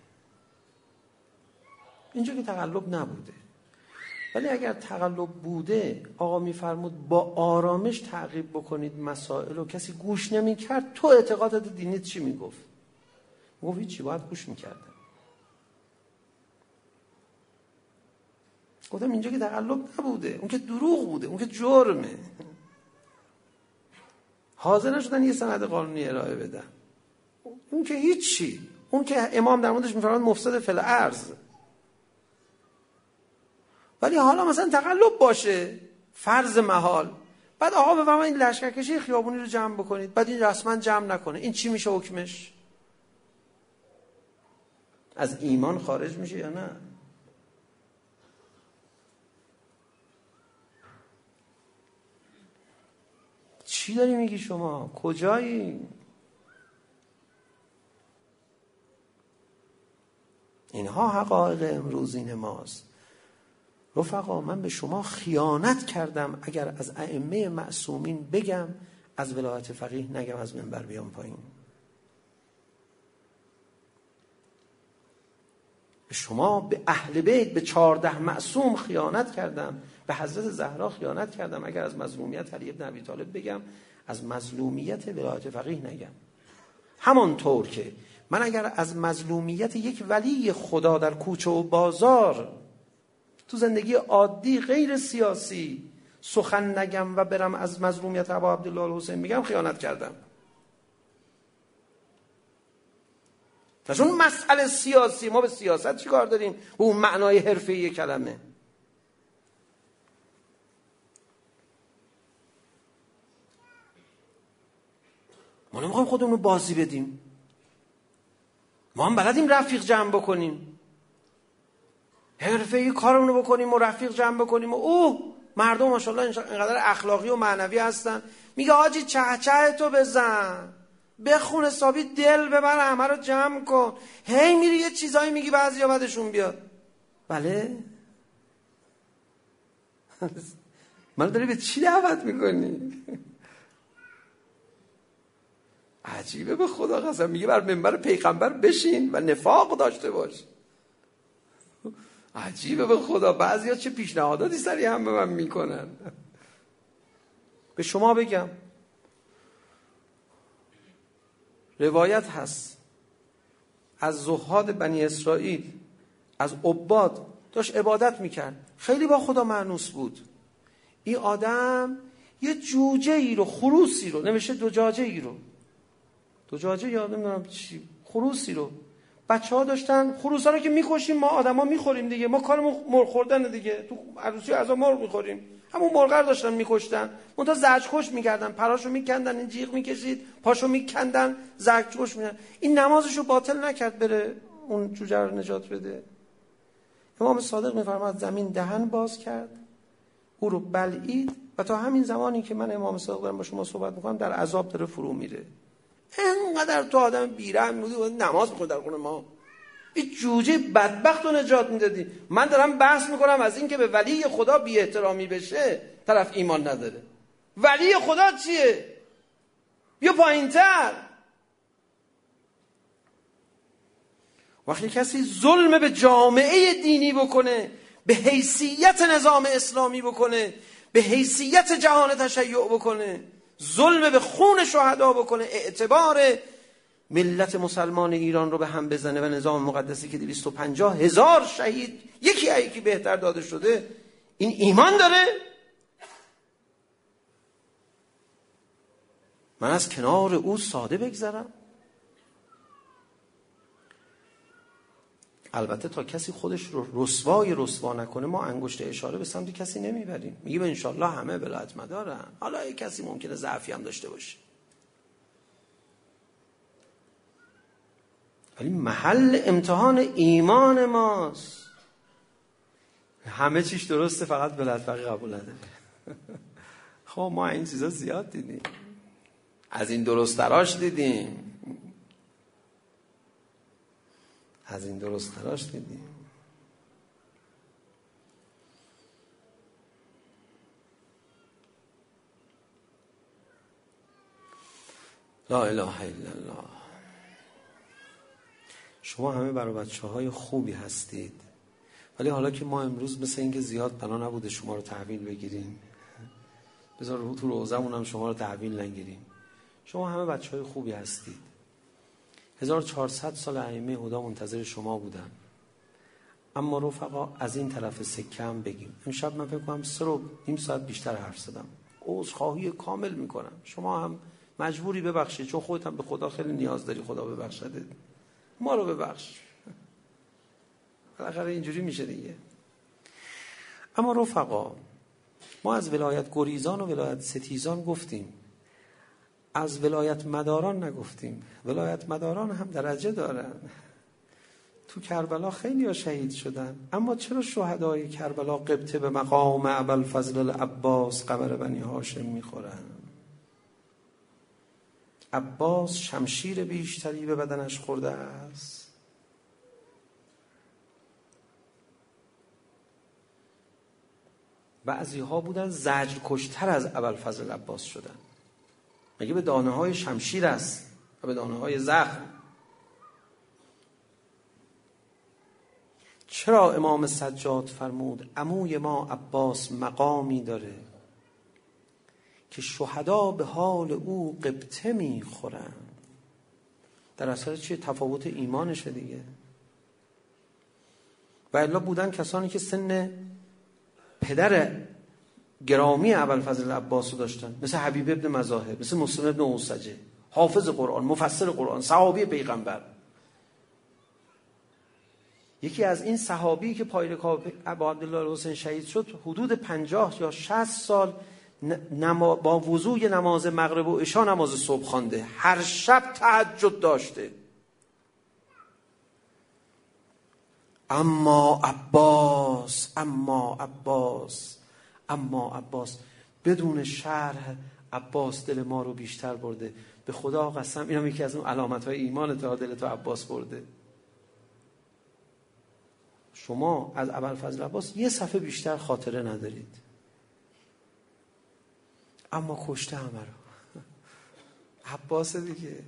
اینجا که تقلب نبوده، ولی اگر تقلب بوده آقا میفرمود با آرامش تعقیب بکنید مسائل و کسی گوش نمی کرد، تو اعتقادات دینیت چی میگفت؟ میگفت چی باید گوش میکردم. گفتم اینجا که تقلب نبوده، اون که دروغ بوده، اون که جرمه. حاضر نشدن یه سند قانونی ارائه بدن. اون که هیچی، اون که امام در موردش میفرماد مفسد فی الارض. ولی حالا مثلا تقلب باشه فرض محال، بعد آقا بفرمایید این لشکرکشی خیابونی رو جمع بکنید، بعد این رسما جمع نکنه، این چی میشه حکمش؟ از ایمان خارج میشه یا نه؟ چی داری میگی شما؟ کجایی؟ اینها حقایق امروزین ماست. رفقا من به شما خیانت کردم اگر از ائمه معصومین بگم از ولایت فقیه نگم، از منبر بیام پایین. به شما، به اهل بیت، به چهارده معصوم خیانت کردم، به حضرت زهرا خیانت کردم اگر از مظلومیت علی بن ابی طالب بگم، از مظلومیت ولایت فقیه نگم. همانطور که من اگر از مظلومیت یک ولی خدا در کوچه و بازار تو زندگی عادی غیر سیاسی سخن نگم و برم از مظلومیت ابا عبدالله الحسین میگم، خیانت کردم. چون مسئله سیاسی، ما به سیاست چی کار داریم؟ و اون معنای حرفه‌ای کلمه. ما نمیخوایم خودمون رو بازی بدیم. ما هم بلدیم رفیق جمع بکنیم، حرفه‌ای کارمون رو بکنیم و رفیق جمع بکنیم و اوه مردم ماشاءالله اینقدر اخلاقی و معنوی هستن. میگه آجی چه چه تو بزن، بخون حسابی، دل ببر، همه رو جمع کن. هی میری یه چیزایی میگی بعضیا بعدشون بیاد. بله من داری به چی دعوت میکنی؟ عجیبه به خدا قسم. میگه بر منبر پیغمبر بشین و نفاق داشته باش. عجیبه به خدا بعضیا چه پیشنهاداتی سری هم به من میکنن. به شما بگم روایت هست از زهاد بنی اسرائیل، از عباد، داشت عبادت میکرد، خیلی با خدا مانوس بود. این آدم یه جوجه ای رو، خروسی رو، نمیشه دجاجه ای رو، دجاجه یادم نمیدونم چی، خروسی رو بچه ها داشتن. خروس ها رو که میکشیم ما آدم ها میخوریم دیگه، ما کارمون مرغ خوردن دیگه، تو عروسی از مرغ میخوریم. همون مرغ رو داشتن میکشتن، منتها زجر کش میکردن، پراشو میکندن، این جیغ میکشید، پاشو میکندن، زجر کش میکردن. این نمازشو باطل نکرد بره اون جوجه رو نجات بده. امام صادق میفرماد زمین دهن باز کرد، او رو بلعید و تا همین زمانی که من امام صادق دارم با شما صحبت میکنم در عذاب داره فرو میره. انقدر تو آدم بیرحم بودی نماز میخونی در خونه ما، این جوجه بدبخت رو نجات میدادی. من دارم بحث میکنم از این که به ولی خدا بی احترامی بشه، طرف ایمان نداره. ولی خدا چیه؟ بیا پایین تر. وقتی کسی ظلم به جامعه دینی بکنه، به حیثیت نظام اسلامی بکنه، به حیثیت جهان تشیع بکنه، ظلم به خون شهدا بکنه، اعتبار ملت مسلمان ایران رو به هم بزنه و نظام مقدسی که دویست و پنجاه هزار شهید یکی یکی بهتر داده شده، این ایمان داره؟ من از کنار او ساده بگذرم؟ البته تا کسی خودش رو رسوای رسوا نکنه ما انگشت اشاره به سمت کسی نمیبریم. میگیم انشالله همه ولایت مدارن، حالا یک کسی ممکنه ضعفی هم داشته باشه، ولی محل امتحان ایمان ماست. همه چیش درسته فقط ولایت فقیه قبول نداره. خب ما این چیزا زیاد دیدیم، از این درست تراش دیدیم، از این درست تراش دیدیم. لا اله الا الله. شما همه برای بچه های خوبی هستید، ولی حالا که ما امروز مثل اینکه زیاد بنا نبوده شما رو تحویل بگیریم، بذار رو تو روزمون هم شما رو تحویل نگیریم. شما همه بچه های خوبی هستید. هزار و چهارصد سال ائمه هدا منتظر شما بودن. اما رفقا از این طرف سکه هم بگیم. امشب من فکر کنم سه رو نیم ساعت بیشتر حرف زدم. عذرخواهی کامل میکنم. شما هم مجبوری ببخشید، چون خودت هم به خدا خیلی نیاز داری خدا ببخشده. ما رو ببخش. بالاخره اینجوری میشه دیگه. اما رفقا ما از ولایت گریزان و ولایت ستیزان گفتیم، از ولایت مداران نگفتیم. ولایت مداران هم درجه دارن. تو کربلا خیلی ها شهید شدن، اما چرا شهدای کربلا قبطه به مقام ابوالفضل العباس قمر بنی هاشم میخورن؟ عباس شمشیر بیشتری به بدنش خورده است. بعضی ها بودن زجر کشتر از ابوالفضل عباس شدن. مگه به دانه های شمشیر است و به دانه های زخم؟ چرا امام سجاد فرمود عموی ما عباس مقامی داره که شهدا به حال او قبطه میخورن؟ در اثر چیه؟ تفاوت ایمانشه دیگه. و الا بودن کسانی که سن پدر گرامی ابوالفضل عباس رو داشتن، مثل حبیب ابن مذاهب، مثل مسلم ابن اوسجه، حافظ قرآن، مفسر قرآن، صحابی پیغمبر. یکی از این صحابی که پای رکاب ابا عبدالله الحسین شهید شد حدود پنجاه یا شصت سال نما با وضوی نماز مغرب و عشا نماز صبح خوانده، هر شب تهجد داشته. اما عباس اما عباس اما عباس بدون شرح عباس دل ما رو بیشتر برده. به خدا قسم اینا یکی از اون علامت‌های ایمان تا دل تو عباس برده. شما از ابوالفضل عباس یه صفحه بیشتر خاطره ندارید، اما کشته همه رو. عباس دیگه.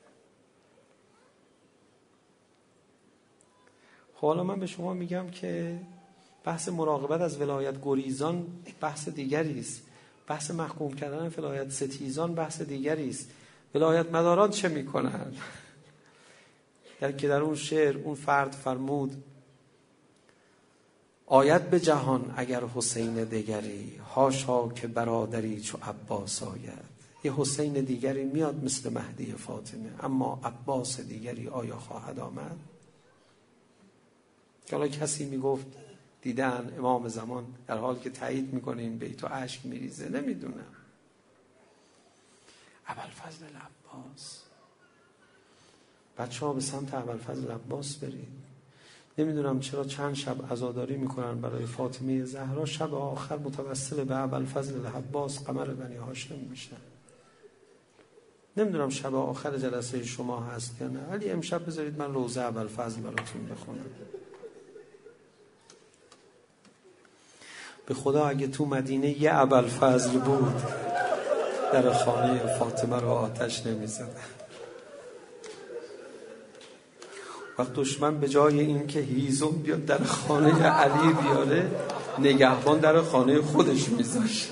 حالا من به شما میگم که بحث مراقبت از ولایت گریزان بحث دیگری است، بحث محکوم کردن ولایت ستیزان بحث دیگری است. ولایت مداران چه میکنن؟ در که در اون شعر اون فرد فرمود آید به جهان اگر حسین دیگری، هاشا که برادری چو عباس آید. یه حسین دیگری میاد مثل مهدی فاطمه، اما عباس دیگری آیا خواهد آمد؟ که حالا کسی میگفت دیدن امام زمان، در حال که تایید میکنه این بیت و اشک میریزه. نمیدونم. ابوالفضل عباس. بچه ها به سمت ابوالفضل عباس برید. نمیدونم چرا چند شب عزاداری میکنن برای فاطمه زهرا، شب آخر متوسل به ابوالفضل عباس قمر بنی هاشم میشن. نمیدونم شب آخر جلسه شما هست یا نه، ولی امشب بذارید من روزه ابوالفضل براتون بخونم. به خدا اگه تو مدینه یه ابوالفضل بود در خانه فاطمه رو آتش نمیزدن. وقت دشمن به جای این که هیزم بیاد در خانه علی بیاره، نگهبان در خانه خودش میذاشت.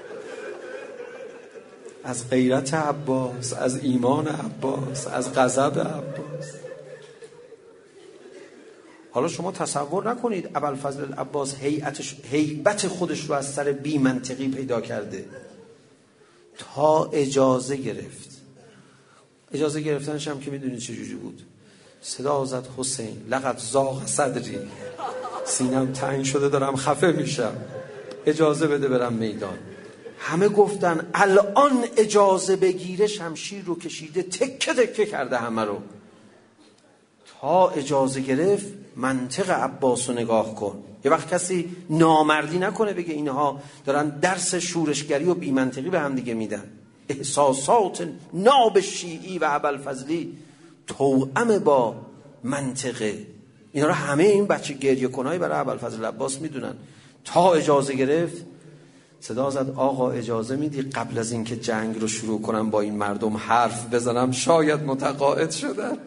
از غیرت عباس، از ایمان عباس، از غضب عباس. حالا شما تصور نکنید ابوالفضل عباس هیئتش هیبت خودش رو از سر بی منطقی پیدا کرده تا اجازه گرفت. اجازه گرفتنش هم که میدونید چه جوری بود. صدا زد حسین لقد زاغ صدری، سینم تنگ شده دارم خفه میشم، اجازه بده برم میدان. همه گفتن الان اجازه بگیره، شمشیر رو کشیده تکه تکه کرده همه رو. تا اجازه گرفت منطق عباس رو نگاه کن. یه وقت کسی نامردی نکنه بگه اینها دارن درس شورشگری و بی‌منطقی به هم دیگه میدن. احساسات ناب شیعی و ابوالفضلی توأم با منطقه. اینا رو همه این بچه گریه کنایی برای ابوالفضل عباس میدونن. تا اجازه گرفت صدا زد آقا اجازه میدی قبل از اینکه جنگ رو شروع کنم با این مردم حرف بزنم، شاید متقاعد شدن.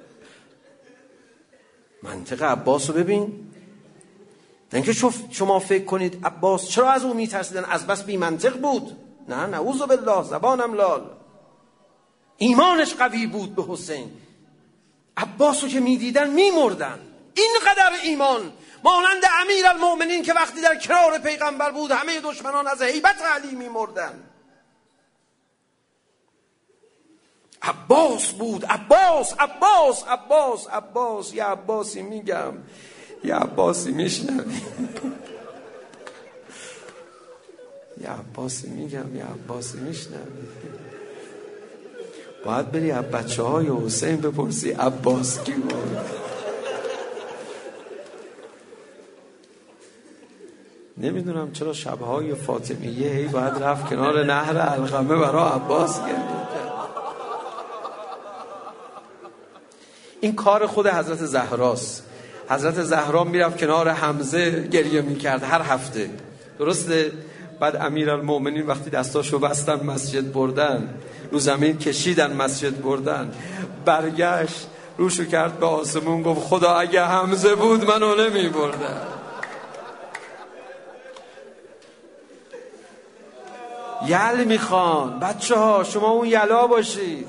منطق عباس رو ببین. اینکه شما فکر کنید عباس چرا از اون میترسیدن، از بس بی منطق بود. نه نعوذ بالله، زبانم لال. ایمانش قوی بود به حسین. عباس رو که میدیدن میمردن. اینقدر ایمان مانند امیر المؤمنین که وقتی در کنار پیغمبر بود همه دشمنان از هیبت علی میمردن. عباس بود. عباس عباس عباس عباس. یه عباسی میگم، یه عباسی میشنوی، یه عباسی میگم، یه عباسی میشنوی. باید بری از بچه های حسین بپرسی عباس کی بود. نمیدونم چرا شبهای فاطمیه هی باید رفت کنار نهر علقمه برای عباس گریه کرد. این کار خود حضرت زهراست. حضرت زهرا میرفت کنار حمزه گریه میکرد هر هفته. درسته؟ بعد امیرالمومنین وقتی دستاشو بستن مسجد بردن، رو زمین کشیدن مسجد بردن، برگشت روشو کرد به آسمون گفت خدا اگه حمزه بود منو نمی بردن. یل میخوان بچه ها، شما اون یلا باشید.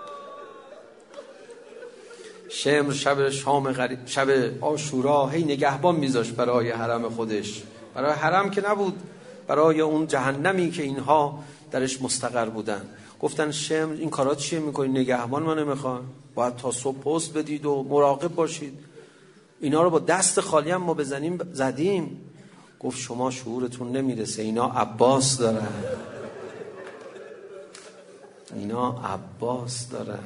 شمر شب شام غریب، شب عاشورا هی نگهبان میذاشت برای حرم خودش. برای حرم که نبود، برای اون جهنمی که اینها درش مستقر بودن. گفتن شمر این کارا چیه میکنی؟ نگهبان ما نمیخوان، باید تا صبح پست بدید و مراقب باشید. اینا رو با دست خالی هم ما بزنیم زدیم. گفت شما شعورتون نمیرسه، اینا عباس دارن، اینا عباس دارن.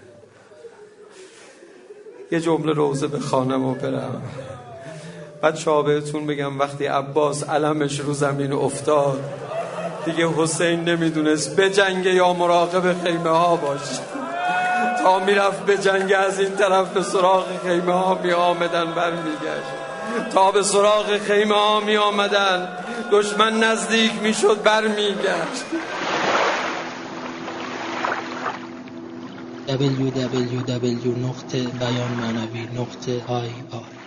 یه جمله روزه بخوانم و برم. بعد شابهتون بگم وقتی عباس علمش رو زمین افتاد دیگه حسین نمیدونست به جنگ یا مراقب خیمه ها باشه. تا میرفت به جنگ از این طرف به سراغ خیمه ها می آمدن برمیگشت، تا به سراغ خیمه ها می آمدن دشمن نزدیک می شد برمیگشت. دبلیو دبلیو دبلیو نقطه بیان معنوی نقطه آی آر